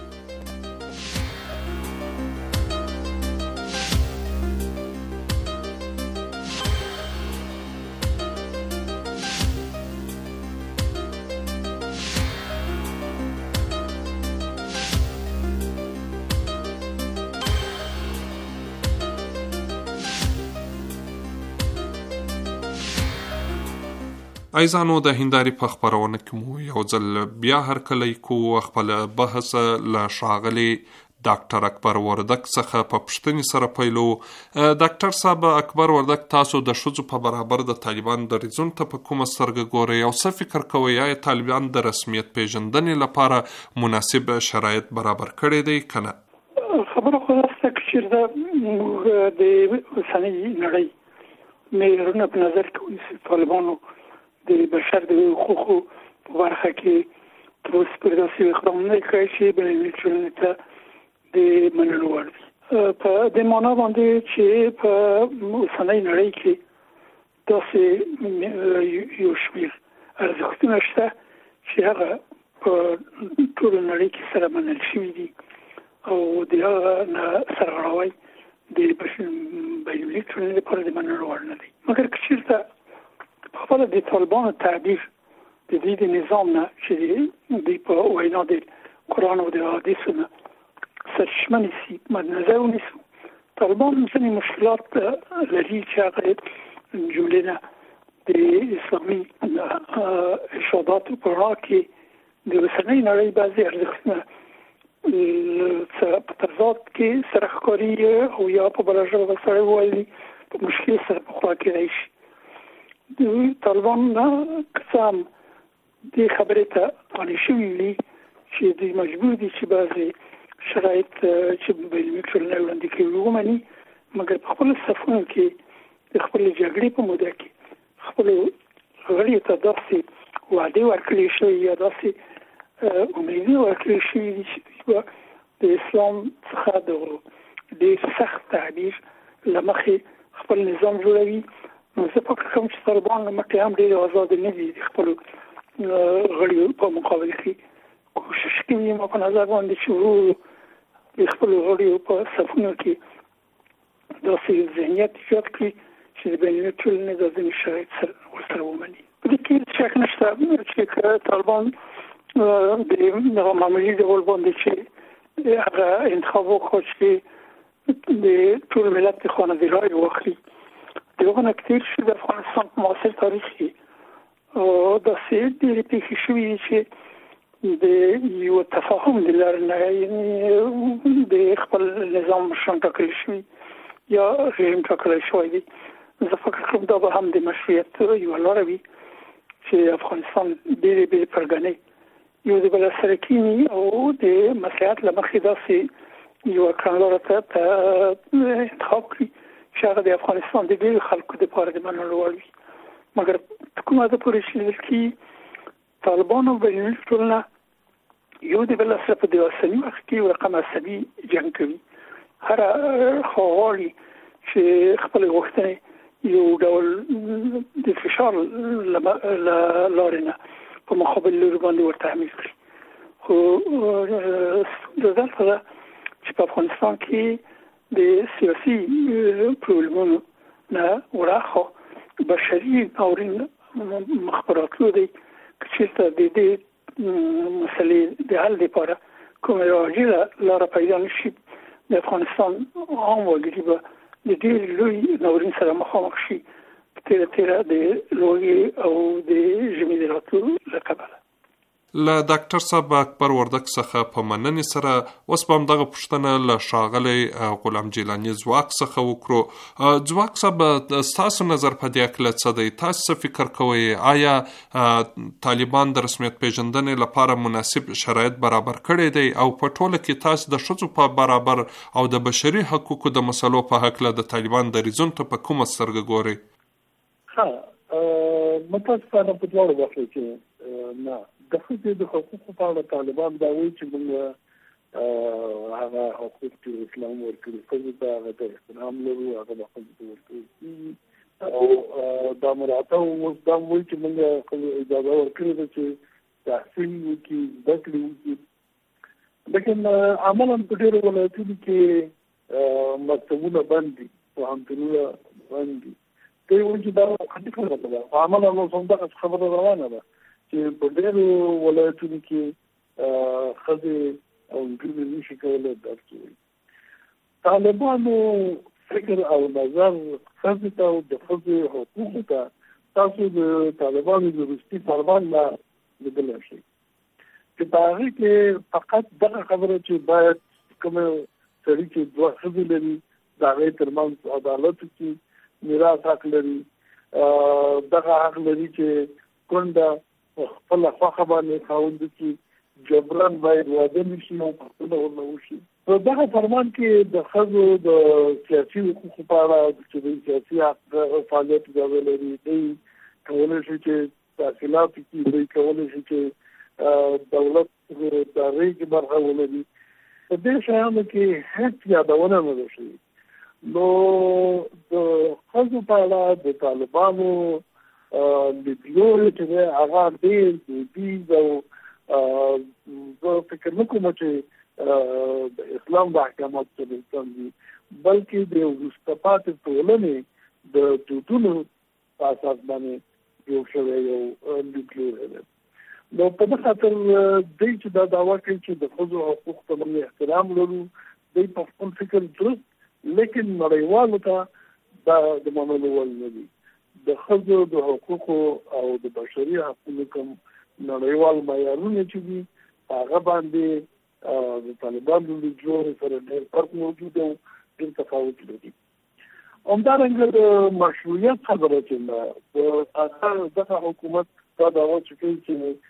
[SPEAKER 12] ایزانو د هنداري په خبرونه کې مو یو ځل بیا هرکلی کو خپل بحث له ښاغلي ډاکټر اکبر وردک څخه په پوښتنې سره پیلو. ډاکټر صاحب اکبر وردک، تاسو د ښځو په برابر د طالبان دریځونو ته په کومه سترګه ګورئ او څه فکر کوئ؟ آیا طالبان د رسمیت پیژندنې لپاره مناسب شرایط برابر کړي دي که نه؟
[SPEAKER 13] خبره خو داسې ده چې موږ د اوسنۍ نړۍ معیارونه په نظر کې ونیسو. طالبانو د بشر د حقوقو په برخه کې تر اوسه پورې داسې اقدامونه کړي چې بینالمللي ټولنې ته د منلو وړ دي. په دې معنا باندې چې په اوسنۍ نړۍ کې داسې یو شمېر ارزښتونه شته چې هغه په ټوله نړۍ کې سره منل شوي دي او د هغه نه سرغړاوی د بینالمللي ټولنې لپاره د منلو وړ نه دی. مګر که چېرته خپل د طالبانو تعبیر د دې د نظام نه چې دوی په وینا د قرآن او د حدیثو نه سرچشمه نیسي مد نظر ونیسو، طالبان ځینې مشکلات لري چې هغه جملې نه د اسلامي ارشاداتو په رڼا کې د اوسنۍ نړۍ بعضې ارزښتونه په تضاد کې سره ښکاري او یا په بله ژبه به سړی ووایي په مشکل سره پخوا کېدای شي. د طالبان نه که څه هم دې خبرې ته قانع شوي وي چې دوی مجبور دي چې بعضې شرایط چې بینالمللي ټولنه وړاندې کوي ومني، مګر په خپلو صفونو کې د خپلې جګړې په موده کې خپلو غړیو ته داسې وعدې ورکړې شوي یا داسې امیدي ورکړې شوي دي چې دوی به د اسلام څخه د ډېر سخت تعبیر له مخې خپل نظام جوړوي. نو زه فکر کوم چې طالبان له مخکې هم ډېر ازاد نه دي د خپلو غړیو په مقابل کې کوشش کوي ما په نظر باندې چې ورو د خپلو غړیو په صفونو کې داسې ذهنیت ایجاد کړي چې د بینالمللي ټولنې د ځینې شرایط سره ورسره ومني. په دې کې شک نشته چې طالبان د دغه معمولي ډول باندې چې هغه انتخاب وکړي چې د ټول ملت د خانه رای واخلي. د هغه نه کتیر شو د افغانستان په معاصر تاریخ کې او داسې ډېرې پېښې شوي دي چې د یو تفاهم د لارې نه د خپل نظام مشران ټاکلی شوي یا رژیم ټاکلی شوی دی. زه فکر کوم دا به هم د مشروعیت یوه لاره وي چې افغانستان ډېرې بېلې پرګنې یو د بله سره کیني او د مصلحت له مخې داسې یوه کړنلاره ته انتخاب کړي چې هغه د افغانستان د ډېرو خلکو دپاره د منلو وړ وي. مګر کومه ده پورې چې لیدل کېږي طالبانو بینالمللي ټولنه یو د بل سره په د اوسني وخت کې یو رقم عصبي جنګ کوي. هره خوا غواړي چې خپلې غوښتنې یو ډول د فشار له لارې نه په مقابل لوري باندې ورته تحمیل کړي. خو ستونزه دلته ده چې په افغانستان کې د سیاسي پرابلمونو نه وراخوا بشري ناورین مخبراتو دی که چېرته د دې مسلې د حل لپاره کومه یوه عاجله لاره پیدا نه شي د افغانستان عام وګړي به د ډېر لوی ناورین سره مخامخ شي په تیره تیره د لوږې او د ژمي د راتلو له کبله.
[SPEAKER 12] له ډاکټر صاحب اکبر وردک څخه په مننې سره اوس به همدغه پوښتنه له ښاغلی غلام جیلاني ځواک څخه وکړو. ځواک صاحب، ستاسو نظر په دې هکله څه دی؟ تاسو څه فکر کوئ؟ آیا طالبان د رسمیت پیژندنې لپاره مناسب شرایط برابر کړی دی او په ټوله کې تاسو د ښځو په برابر او د بشري حقوقو د مسلو په هکله د طالبان دریځونو ته په کومه سترګه ګورئ؟
[SPEAKER 13] ها متاسفانه په دواړو برخو کې نه، د ښځې د حقوقو په اړه طالبان دا وایي چې موږ هغه حقوق چې اسلام ورکړي ښځو ته هغه ته احترام لرو، هغه د ښځو ته ورکړل کېږي او دا مراعات اوس دا وایي چې موږ ښځو اجازه ورکړې ده چې تحصیل وکړي، زده کړې وکړي. لیکن عملاً په ډېرو ولایتونو کې مکتبونه بند دي، پوهنتونونه بند دي. دوی وایي چې دا خطي خبره ده، خو عملاً اوس همدغه خبره روانه ده چې په ډېرو ولایتونو کې ښځې او نجونې نشي کولی درس ووایي. طالبانو فکر او نظر ښځې ته او د ښځې حقوقو ته تاسو د طالبانو د وروستي فرمان نه لیدلی شئ چې په هغې کې فقط دغه خبره چې باید کومه سړي چې دوه ښځې لري د هغې ترمنځ عدالت وکړي، میراث حق لري، دغه حق لري چې کونډه خپل خوښه باندې خاوند کې جبران باید واده نشي او پښتنه ورنه وشي. په دغه فرمان کې د ښځو د سیاسي حقوقو په اړه چې د سیاسي حق فعالیت اجازه لري، دوی کولی شي چې تحصیلات وکړي، دوی کولی شي چې دولت د هغې کې برخه ولري. په دې شیانو کې هېڅ یادونه نه ده شوې. نو د ښځو په اړه د طالبانو لیدلوري چې دی هغه ډېر دودیز او زه فکر نه کوم چې د اسلام د احکاماتو سره سم دي، بلکې د وروسته پاتې ټولنې د دودونو په اساس باندې جوړ شوی یو لیدلوری دی. نو په دې خاطر دوی چې دا دعوا کوي چې د ښځو حقوق ته موږ احترام لرو، دوی په خپل فکر درست، لیکن نړیوالو ته دا د منلو وړ نه دي. د ښځو د حقوقو او د بشري حقوقو کوم نړیوال معیارونه چې دي هغه باندې د طالبانو د لیدلوري سره ډېر فرق موجود او ډېر تفاوت لري. همدارنګه د مشروعیت خبره چې د دغه حکومت دا دعوا چې کوي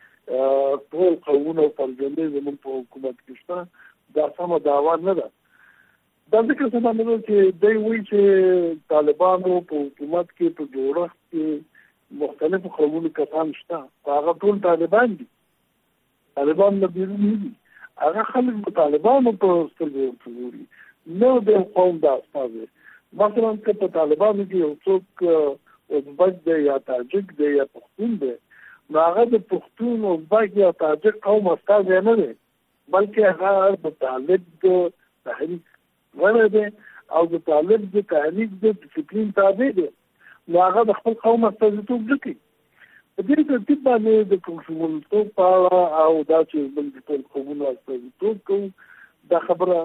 [SPEAKER 13] چې ټول قومونه او فرضیې زموږ په حکومت کې شته، دا سمه دعوا نه ده. دا ځکه څه باندې چې دوی وایي چې طالبانو په حکومت کې په جوړښت کې مختلفو قومونو کسان شته، هغه ټول طالبان دي، طالبان نه بیرون نه دي، هغه خلک د طالبانو په سترګو ورته ګوري، نه د قوم د استازي. مثلا که په طالبانو کې یو څوک ازبک دی یا تاجک دی یا پښتون دی، نو هغه د پښتون، ازبک یا تاجک قوم استازی نه دی، بلکې هغه د طالب د تحریک غړی دی او د طالب د تحریک د ډسپلین تابع دی، نو هغه د خپل قوم استازیتوب نه کوي. په دې ترتیب باندې د کوم شمولتوب په اړه او دا چې موږ د ټول قومونو استازیتوب کوو، دا خبره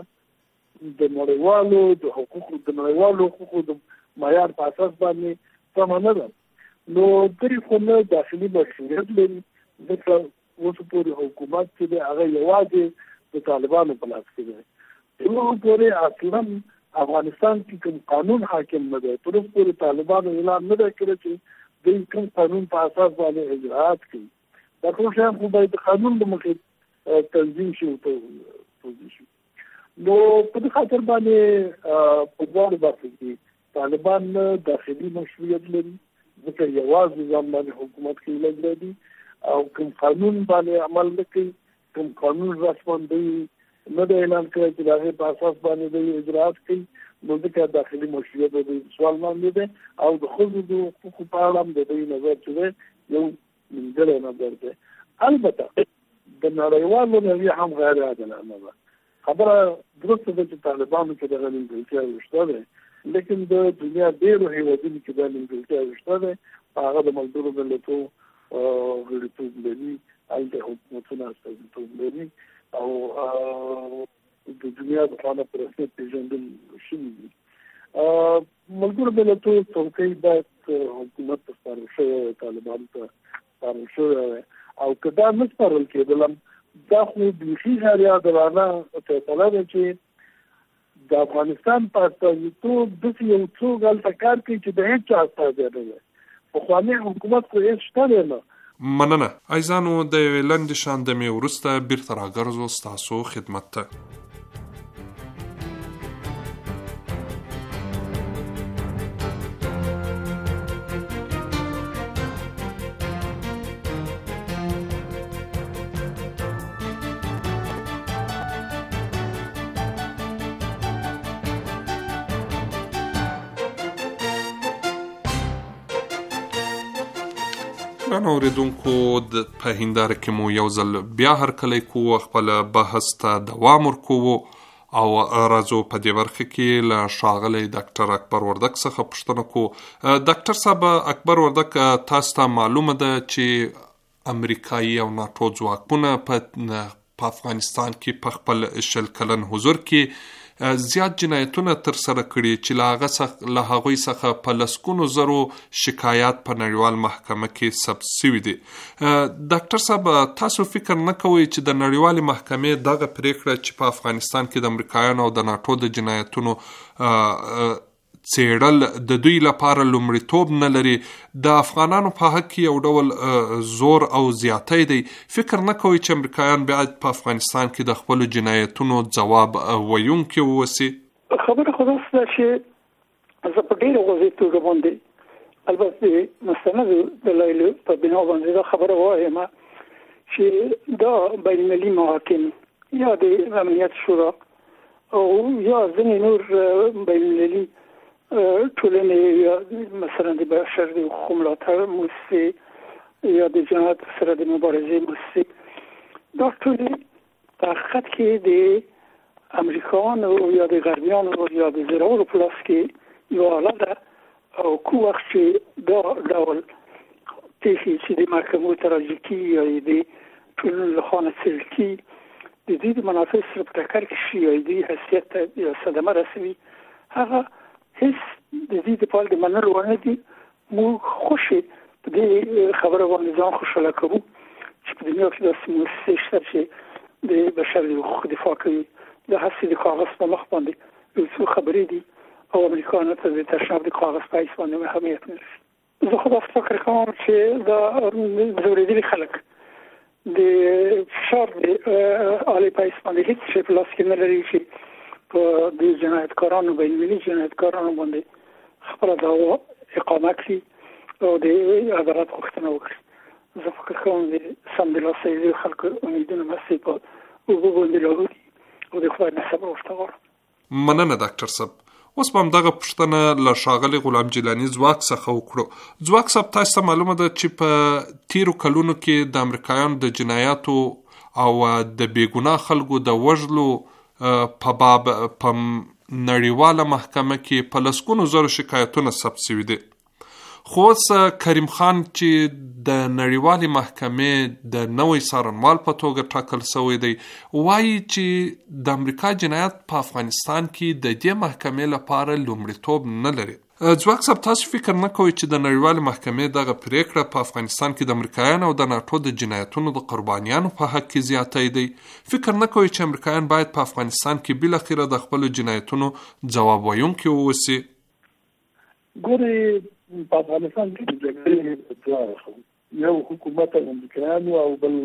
[SPEAKER 13] د نړیوالو د حقوقو د نړیوالو حقوقو د معیار په اساس باندې سمه نه ده. نو دوی خو نه داخلي مشروعیت لري، ځکه اوس پورې حکومت چې دی هغه یوازې د طالبانو په لاس کې دی. تر اوسه پورې اصلا افغانستان کې کوم قانون حاکم نه دی، تر اوسه پورې طالبانو اعلان نه دی کړی چې دوی کوم قانون په اساس باندې اجراات کوي. دا ټول شیان خو باید د قانون له مخې تنظیم شي او توضیح شي. نو په دې خاطر باندې په دواړو برخو کې طالبان نه داخلي مشروعیت لري، ځکه یوازې ځان باندې حکومت کوي لګیا دي او کوم قانون باندې عمل نه کوي، کوم قانون رسما دوی نه دی اعلان کړی چې د هغې په اساس باندې دوی اجراات کوي، نو ځکه داخلي مشروعیت د دوی سوال باندې دی او د ښځو د حقوقو په اړه هم د دوی نظر چې دی یو نیمګړی نظر دی. البته د نړیوالو نظریه هم غیر عادلانه ده. خبره درسته ده چې طالبانو کې دغه نیمګړتیا شته دی، لیکن د دنیا ډېرو هېوادونو کې دا نیمګړتیا شته دی، هغه د ملګرو ملتونو غړیتوب لري، هلته حکومتونه استازیتوب لري او د دنیا د خوا نه په رسمیت پېژندل شوي دي. ملګرو ملتونو څوکۍ باید حکومت ته سپارل شوی وی، طالبانو ته سپارل شوی وی
[SPEAKER 10] او که دا نه سپارل کېدل دا خو بیخي غیر عادلانه فیصله ده چې د افغانستان په استازیتوب داسې یو څوک هلته کار کوي چې د هېڅ چا استازی نه دی. پخوانی حکومت خو هېڅ شته دی نه.
[SPEAKER 12] مننه عزیزانو، د یوې لنډې شاندمې وروسته بیرته راګرځو ستاسو خدمت ته. ګران اوریدونکو، په هنداره کې مو یو ځل بیا هرکلی کوو، خپل بحث ته دوام ورکوو او راځو په دې برخه کې له ښاغلی ډاکټر اکبر وردګ څخه پوښتنه کوو. ډاکټر صاحب، اکبر وردګ، تاسو ته معلومه ده چې امریکایي او ناټو ځواکونه په افغانستان کې په خپل شل کلن حضور کې زیات جنایتونه تر سره کړي چې له هغه څخه له هغوی څخه په لسګونو زرو شکایات په نړیوال محکمه کې ثبت شوي دي. ډاکټر صاحب، تاسو فکر نه کوئ چې د نړیوالې محکمې دغه پریکړه چې په افغانستان کې د امریکایانو او د ناټو د جنایتونو څېړل د دوی لپاره لومړیتوب نه لري، د افغانانو په حق کې یو ډول زور او زیاتی دی؟ فکر نه کوئ چې امریکایان باید په افغانستان کې د خپلو جنایتونو ځواب ویونکي واوسي؟
[SPEAKER 13] خبره خو داسې ده چې زه په ډېره واضح توګه باندې البته مستندو دلایلو په بنا باندې دا خبره وایم چې دا بین المللي محاکم یا د امنیت شورا او یا ځینې نور بین المللي ټولنې یا مثلا د بشر د حقوقو ملاتړ مؤسسې یا د جنایت سره د مبارزې مؤسسې، دا ټولې په حقیقت کې د امریکایانو یا د غربیانو یا د زورورو په لاس کې یوه آله ده. او کوم وخت چې دا ډول پېښې چې د محکمو ته راجع کېږي یا د ټولنو لخوا نه څېړل کېږي، د دوی د منافعو سره په ټکر کې شي یا د دوی حیثیت ته یا صدمه رسوي، هغه هیڅ د دې د پال د منلو ونه دي. موږ خوشې په دې خبره باندې ځان خوشحاله کوو چې په دنیا کې داسې مؤسسې شته چې د بشر د حقوقو دفاع کوي. د هسې د کاغذ په مخ باندې یو څو خبرې دي او امریکایانو ته د تشناب د کاغذ په حیث باندې اهمیت نه لري. زه خو داسې فکر کوم چې دا ځورېدلي خلک د فشار د آلې په حیث باندې هېڅ شی په لاس کې نه لري چې په د جنایتکارانو بین المللي جنایتکارانو باندې خپله دعوا اقامه کړي او د عدالت غوښتنه وکړي. زه فکر کوم د سمدلاسه د خلکو امیدونه مستې په اوبو باندې راوړي او د خدای نه صبر ورته غواړم.
[SPEAKER 12] مننه ډاکټر صاحب. اوس به همدغه پوښتنه له ښاغلي غلام جیلاني ځواک څخه وکړو. ځواک صاحب، تاسو ته معلومه ده چې په تیرو کلونو کې د امریکایانو د جنایاتو او د بېګناه خلکو د وژلو په باب په نړیواله محکمه کې په لسګونو زرو شکایتونه ثبت شوي دي. خو اوس کریم خان چې د نړیوالې محکمې د نوی څارنوال په توګه ټاکل شوی دی، وایي چې د امریکا جنایت په افغانستان کې د دې محکمې لپاره لومړیتوب نه لري. ځواک صاحب، تاسو فکر نه کوئ چې د نړیوالې محکمې دغه پریکړه په افغانستان کې د امریکایانو او د ناټو د جنایتونو د قربانیانو په حق کې زیاتی دی؟ فکر نه کوئ چې امریکایان باید په افغانستان کې بالاخره د خپلو جنایتونو ځواب ویونکي واوسي؟
[SPEAKER 10] ګورئ، په افغانستان کې د جګړې دوه یو حکومت امریکایانو او بل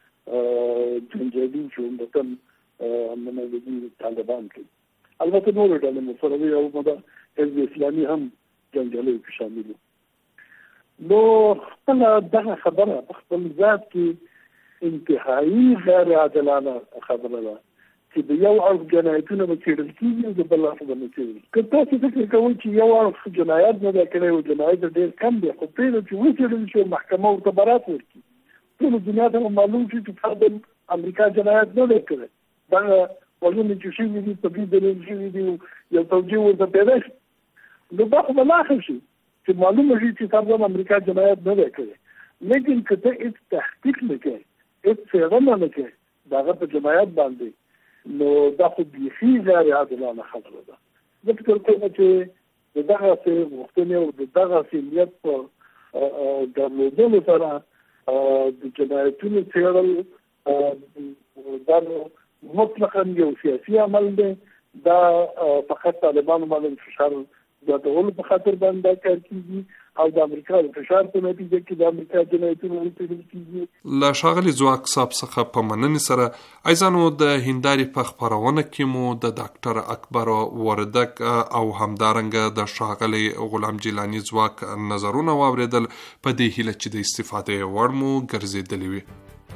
[SPEAKER 10] جنجالي چې عمدتاً منلي طالبان کوي. البته نورې ډلې مفرده او مده حزب اسلامي هم جنجالیو کې شامل دي. نو خپله دغه خبره په خپل ذات کې انتهایي غیر عادلانه خبره ده چې د یو اړخ جنایتونه به څېړل کېږي او د بل اړخ به نه څېړل. که تاسو فکر کوئ چې یو اړخ جنایت نه دی کړی او جنایت ډېر کم دی، خو پرېږده چې وڅېړل شي او محکمه ورته برات ورکړي، ټولو دنیا ته به معلوم شي چې فرضاً امریکا جنایت نه دی کړی. دغه وژنې چې شوي دي په دې دلیل شوي دي، یو توجیه ورته پیدا شي، نو دا خو به لاښه شي چې معلومه شي چې فرضاً امریکا جنایت نه دی کړی. لیکن که ته هېڅ تحقیق نه کوې، هېڅ څېړنه نه کوې د هغه په جنایت باندې، نو دا خو بیخي غیر عادلانه خبره ده. زه فکر کوم چې د دغسې غوښتنې او د دغسې نیت په درلودلو سره د جنایتونو څېړل دا مطلقاً یو سیاسي عمل دی. دا فقط طالبانو باندې فشار زیاتولو په خاطر باندې کار کیږي او د امریکا د فشار په نتیجه کې د امریکا جنایتونه وڅېړل کیږي.
[SPEAKER 12] له ښاغلي ځواک صاحب څخه په مننې سره ایزانو د هندارې په خپرونه کې مو د ډاکټر اکبر وردک او همدارنګه د ښاغلي غلام جیلاني ځواک نظرونه واورېدل، په دې هیله چې د استفادې وړ مو ګرځېدلې وي.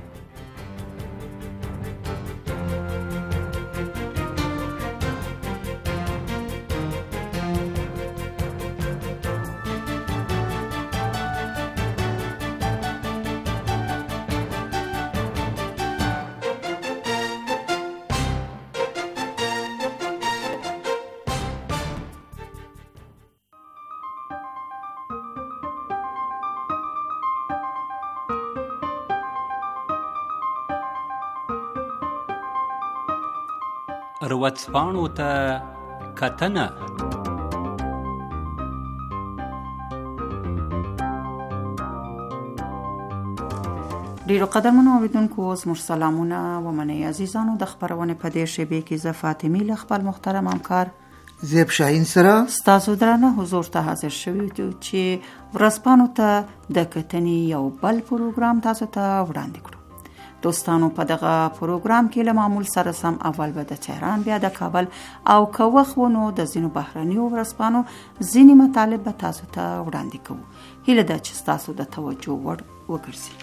[SPEAKER 14] روڅپاڼو ته کتنه.
[SPEAKER 6] ډیرو قدرمنو اوریدونکو اوس موږ سلامونه ومنئ. عزیزانو د خپرونې په دې شیبې کې زه فاطمې له خپل محترم همکار
[SPEAKER 15] زیب شاهین سره
[SPEAKER 6] ستاسو درانه حضور ته حاضر شوي چې ورځپاڼو ته د کتنې یو بل پروګرام تاسو ته وړاندې کړو. دوستانو په دغه پروګرام کې له معمول سره سم اول به د تهران بیا د کابل او که وخت ونو د ځینو بهرنیو ورځپاڼو ځینې مطالب به تاسو ته وړاندې کوو. هیله ده چې ستاسو د توجه وړ وګرځي.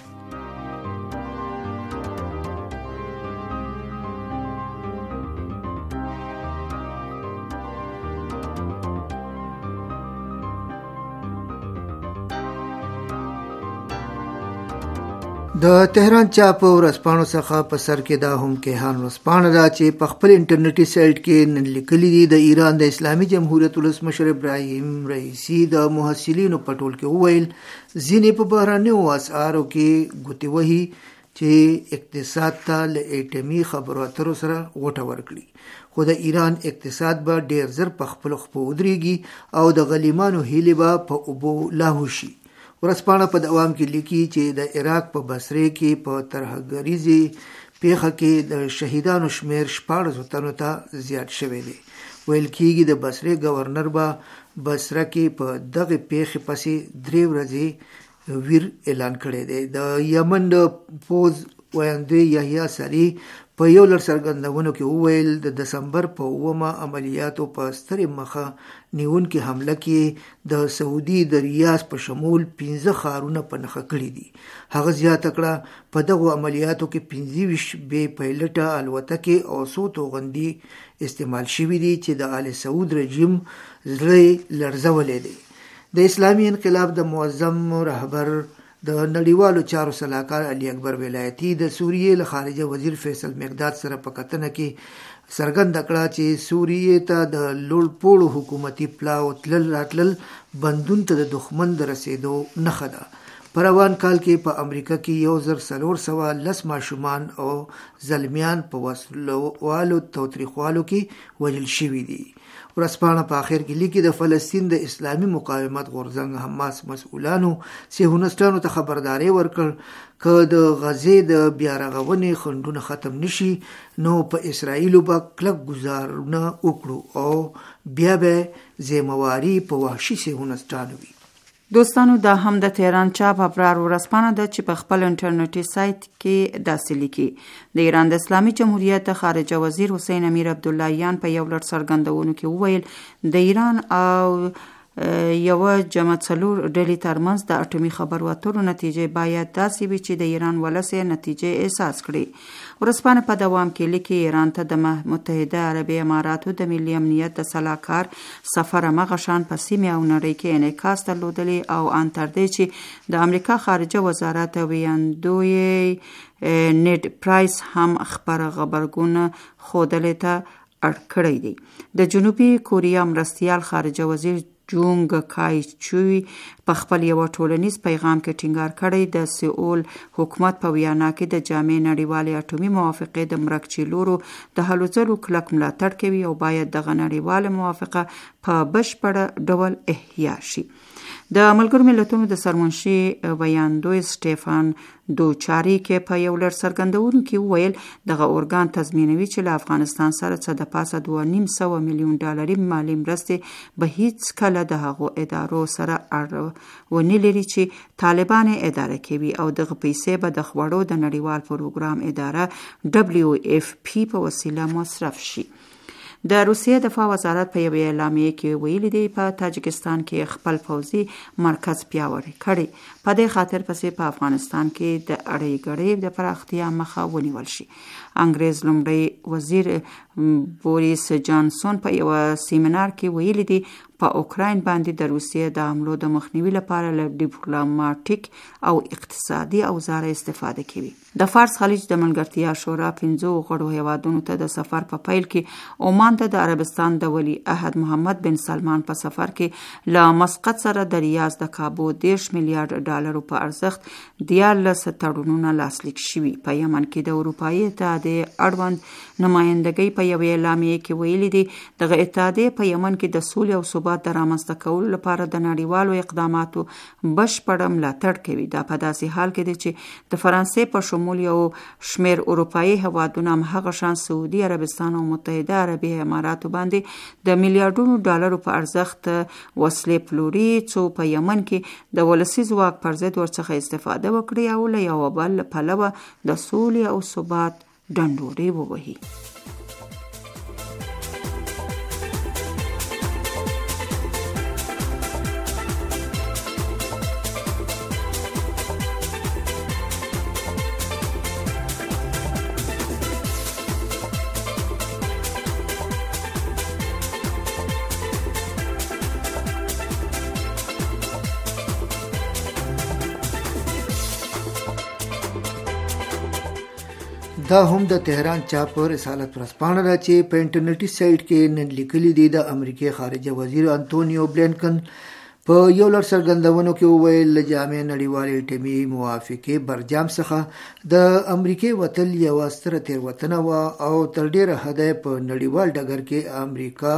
[SPEAKER 15] د تهران چاپ ورځپاڼو څخه په سر کې دا هم کیهان ورځپاڼه ده چې په خپل انټرنیټي سایټ کې نن لیکلي دي د ایران د اسلامي جمهوریت ولسمشر ابراهیم رئیسي د محصلینو په ټول کې وویل ځینې په بهرنیو اسعارو کې ګوتې وهي چې اقتصاد ته له ایټمي خبرو اترو سره غوټه ورکړي، خو د ایران اقتصاد به ډیر زر په خپلو خپو ودرېږي او د غلیمانو هیلې به په اوبو لاهو شي. ورځپاڼه په دوام کې لیکي چې د عراق په بصره کې په ترهګریزې پیښه کې د شهیدانو شمیر شپاړسو تنو ته زیات شوی دی. ویل کېږي د بصره گورنر به بصره کې په دغه پیښې پسې درې ورځې ویر اعلان کړی دی. د یمن د پوز ویاندوی یحیی سری په یو لړ څرګندونو کې وویل د دسمبر په اوومه عملیاتو په سترې مخه نیونکې حمله کې د سعودي د ریاض په شمول پنځه ښارونه په نښه کړي دي. هغه زیاته کړه په دغو عملیاتو کې پنځه ویشت بې پیلټه الوتکې او څو توغندي استعمال شوي دي چې د آل سعود رژیم زړه لړزولی دی. د اسلامي انقلاب د معظم رهبر د نړیوالو چارو سلاکار علي اکبر ولایتي د سوریې له خارجه وزیر فیصل مقداد سره په کتنه کې څرګنده کړه چې سوریې ته د لوړ پوړو حکومتي پلاو تلل راتلل بندون ته د دښمن د رسېدو نښه ده. په روان کال کې په امریکا کې یو زر څلور سوه لس ماشومان او زلمیان په وسلوالو تاوتریخوالو کې وژل شوي دي. ورځپاڼه په آخر کې لیکي د فلسطین د اسلامي مقاومت غورځنګ حماس مسؤلانو صهیونیستانو ته خبرداري ورکړ که د غزې د بیا رغونې خنډونه ختم نشي نو په اسرائیلو به کلک ګزارونه وکړو او بیا به ذمہواري په وحشي صهیونیستانو وي.
[SPEAKER 6] دوستانو دا هم د تهران چاپ ابرار ورځپاڼه ده چې په خپل انټرنیټي سایت کې داسې لیکي. د ایران د اسلامي جمهوریت خارجه وزیر حسین امیر عبداللهیان په یو لړ څرګندونو کې وویل د ایران او یوه جمع څلور ډلې ترمنځ د اټومي خبرو اترو نتیجې باید داسې وي چې د ایران ولس نتیجې احساس کړي. ورځپاڼه په دوام کې لیکي ایران ته د متحده عربي اماراتو د ملي امنیت د سلاکار سفر مغه شان په سیمه او نړۍ کې انعکاس درلودلی او ان تر دې چې د امریکا خارجه وزارت ویاندوی نیډ پرایس هم خبره خبرګون خودلې ته اړ کړی دی. د جنوبي کوریا مرستیال خارجه وزیر جونګ کای چوي په خپل یو ټولنیز پیغام کې ټینګار کړی د سیول حکومت په ویانا کې د جامع نړیوالې اټومي موافقې د مرکچي لورو د هلو ځلو کلک ملاتړ کوي او باید دغه نړیواله موافقه په بشپړ ډول احیا شي. د ملګرو ملتونو د سرمنشي ویاندوی سټیفان دوچاریک په یو لړ څرګندونو کې وویل دغه ارګان تضمینوي چې له افغانستان سره څه د پاسه دوه نیم سوه میلیون ډالري مالي مرستې به هیڅ کله د هغو ادارو سره اړه ونه لري چې طالبان اداره کوي او دغه پیسې به د خوړو د نړیوال پروګرام اداره دبلیو اف پی په وسیله مصرف شي. د روسیې دفاع وزارت په یوې اعلامیه کې ویلي دی په تاجکستان کې خپل پوځي مرکز پیاوړی کړي، په دې خاطر پسې په افغانستان کې د اړې ګړې د پراختیا مخه ونیول شي. انګریز لومړی وزیر بوریس جانسون په یو سیمینار کې ویلي دی په اوکراین باندې د روسیې د حملو د مخنیوي لپاره له ډیپلوماټیک او اقتصادي اوزار استفاده کوي. د فارس خلیج د ملګرتیا شورا پنځو غړو هیوادونو ته د سفر په پیل کې عمان ته د عربستان د ولی عهد محمد بن سلمان په سفر کې له مسقط سره د ریاض د کابو دیرش میلیارډ ډالرو په ارزښت دیارلس تړونونه لاسلیک شوي. په یمن کې د اروپایي اتحادیې اړوند نمایندګۍ په یوې اعلامیه کې ویلي دي دغه اتحادیې په یمن کې د سولې او ثبات د رامنځته کولو لپاره د نړیوالو اقداماتو بشپړ ملاتړ کوي. دا په داسې حال کې دی چې د فرانسې په شمول یو شمیر اروپایي هیوادونه هم هغه شان سعودي عربستان او متحده عربي اماراتو باندې د میلیارډونو ډالرو په ارزښت وسلې پلوري څو په یمن کې د ولسي ځواک پر ضد ورڅخه استفاده وکړي او له یو بل پلوه د سولې او ثبات ډنډورې ووهي.
[SPEAKER 15] دا هم د تهران چاپ رسالت ورځپاڼه ده چې په انټرنیټي سایټ کې نن لیکلي دي د امریکای خارجه وزیر انټونیو بلینکن په یو لړ څرګندونو کې وویل له جامع نړیوالې اټومي موافقې برجام څخه د امریکای وتل یوه ستره تېروتنه وه او تر ډېره حده په نړیوال ډګر کې امریکا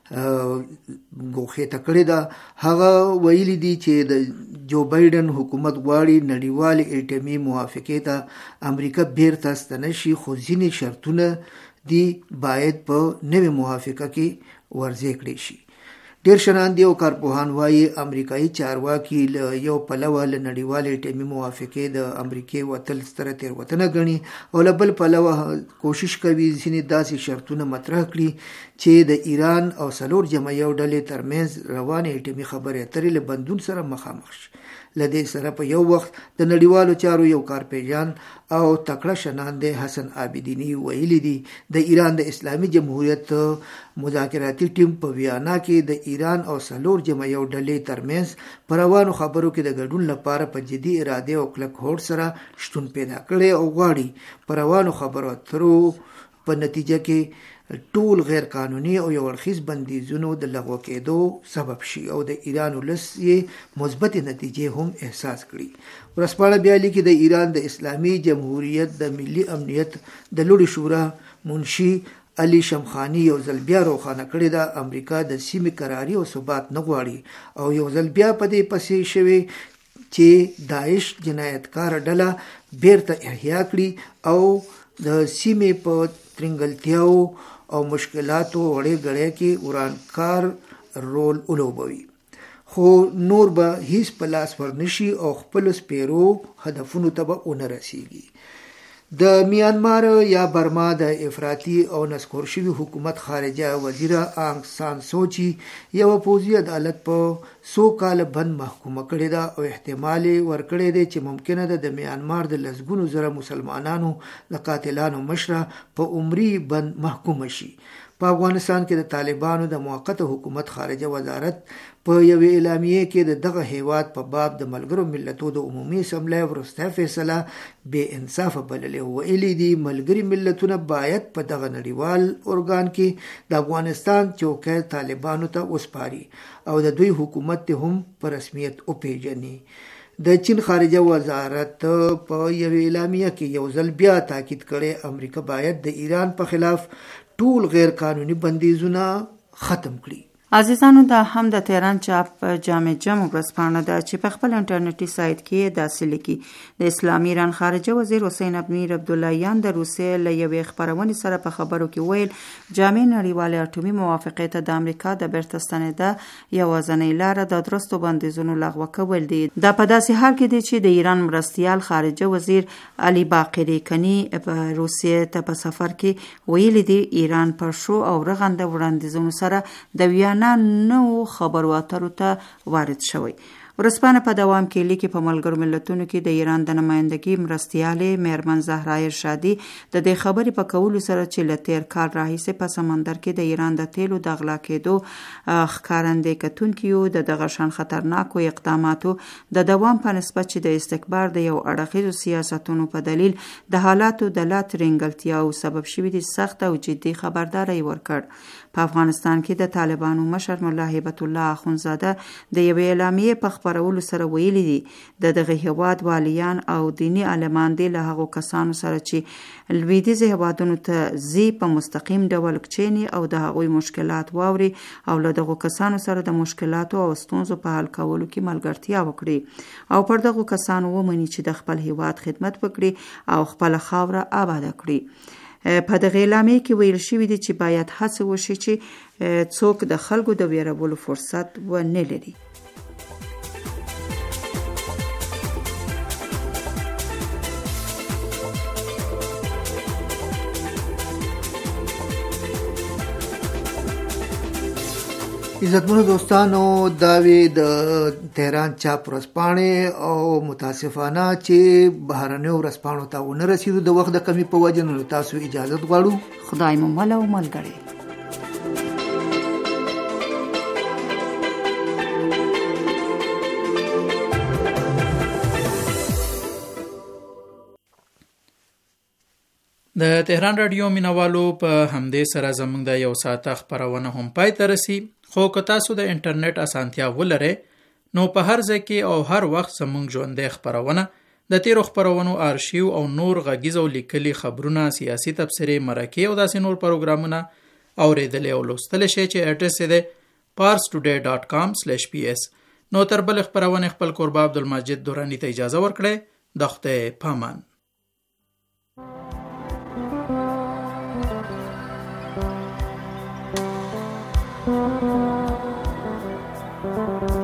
[SPEAKER 15] ګوښې کړې ده. هغه ویلي دي چې د جو بایډن حکومت غواړي نړیوال اټومي موافقې ته امریکا بیرته ستنه شي، خو ځینې شرطونه دي باید په نوې موافقه کې ورزې کړې شي. ډېر شنان دي او کارپوهان وایي امریکایي چارواکي له یو پلوه له نړیوالې اټومي موافقې د امریکې وتل ستره تېروتنه ګڼي او له بل پلوه کوشش کوي ځینې داسې شرطونه مطرح کړي چې د ایران او څلور جمعیو ډلې ترمنځ روانې اټومي خبرې اترې له بندون سره مخامخ شي. له دې سره په یو وخت د نړیوالو چارو یو کارپیژان او تکړه شناندې حسن عابدینی ویلي دي د ایران د اسلامي جمهوریت مذاکراتي ټیم په ویانا کې د ایران او څلور جمعیو ډلې ترمنځ په روانو خبرو کې د ګډون لپاره په جدي اراده او کلک هوډ سره شتون پیدا کړی او غواړي په روانو خبرو اترو په نتیجه کې ټول غیر قانوني او یو اړخیز بندیزونو د لغوه کېدو سبب شي او د ایران ولس یې مثبت نتیجې هم احساس کړي. ورځپاڼه بیا لیکي د ایران د اسلامي جمهوریت د ملي امنیت د لوړې شورا منشي علي شمخاني یو ځل بیا روښانه کړې ده امریکا د سیمې قراري او ثبات نه غواړي او یو ځل بیا په دې پسې شوی چې داعش جنایتکار ډله بیرته احیا کړي او د سیمې په ترنګلتیاو او مشکلاتو وړې غړې کې ورانکار رول ولوبوي، خو نور به هیڅ په لاس ورنشي او خپل سپیرو هدفونو ته به ونه رسیږي. د میانمار یا برما د افراطي او نسکور شوي حکومت خارجه وزیر آنګ سان سوچي یو پوځي عدالت په څو کال بند محکومه کړې ده او احتمال ورکړی دی چې ممکنه ده د میانمار د لسګونو زره مسلمانانو د قاتلانو مشره په عمري بند محکومه شي. په افغانستان کې د طالبانو د موقته حکومت خارجه وزارت په یوې اعلامیه کې د دغه هیواد په باب د ملګرو ملتونو د عمومي اسمبلی وروسته فیصله بې انصافه بللې. ویلي دي ملګري ملتونه باید په دغه نړیوال ارګان کې د افغانستان چوکۍ طالبانو ته وسپاري او د دوی حکومت ته هم په رسمیت وپیژني. د چین خارجه وزارت په یوې اعلامیه کې یو ځل بیا تاکید کړی امریکا باید د ایران په خلاف ټول غیر قانوني بندیزونه ختم کړي.
[SPEAKER 6] عزیزانو دا هم د تهران چاپ جامع جم ورځپاڼه ده چې په خپل انټرنیټي سایت کې داسې لیکي: د اسلامي ایران خارجه وزیر حسین امیر عبداللهیان د روسیې له یوې خپرونې سره په خبرو کې ویل جامع نړیوالې اټومي موافقې ته د امریکا د بیرته ستنېدا یوازینۍ لاره د درستو بندیزونو لغوه کول دي. دا په داسې حال کې دی چې د ایران مرستیال خارجه وزیر علي باقری کني په روسیې ته په سفر کې ویلي دي ایران پر شو او رغنده وړاندیزونو سره د ویانا نو خبرو اترو ته وارد شوی. ورځپاڼه په دوام کې لیکي په ملګرو ملتونو کې د ایران د نمایندګۍ مرستیالې میرمن زهرا ارشادي د دې خبرې په کولو سره چې له تیر کال راهیسې په سمندر کې د ایران د تیلو د غلا کېدو ښکارندې کتونکیو د دغه شان خطرناکو اقداماتو د دوام په نسبت چې د استکبار د یو اړخیزو سیاستونو په دلیل د حالاتو د لا ترنګلتیاو سبب شوي دي سخت او جدي خبرداری ورکړ. په افغانستان کې د طالبانو مشر ملا هیبت الله اخونزاده د یوې اعلامیې په خپرولو سره ویلي دي د دغه هیواد والیان او دینی عالمان دي له هغو کسانو سره چې لویدیځ هیوادونو ته ځي په مستقیم ډول کښیني او د هغوی مشکلات واوري او له دغو کسانو سره د مشکلاتو او ستونزو په حل کولو کې ملګرتیا وکړي او پر دغو کسانو ومني چې د خپل هیواد خدمت وکړي او خپل خاوره آباده کړي. په دغه اعلامیه کې ویل شوي دي چې باید هڅه وشي چې څوک د خلکو د ویرولو فرصت ونه لري.
[SPEAKER 15] عزتمنو دوستانو دا وی د تهران چاپ ورځپاڼې او متاسفانه چې بهرنیو ورځپاڼو ته ونه رسیدو د وخت د کمی په وجه نو تاسو اجازه غواړو.
[SPEAKER 6] خدای مو مل او ملګری.
[SPEAKER 4] د تهران رادیو مینوالو په همدې سره زموږ د یو ساعته خپرونه هم پای ته رسي. خو که تاسو د انټرنیټ اسانتیا ولرئ نو په هر ځای کې او هر وخت زموږ ژوندۍ خپرونه د تیرو خپرونو آرشیو او نور غږیز او لیکلي خبرونه، سیاسي تبصرې، مرکې او داسې نور پروګرامونه اوریدلی او لوستلی شئ چې اډرس یې دی پارس ټوډے ډاټ کام سلیش پی اس. نو تر بل خپرونې خپل کوربه عبدالمجید دورانی ته اجازه ورکړئ. د خدای پامان.
[SPEAKER 16] Thank you.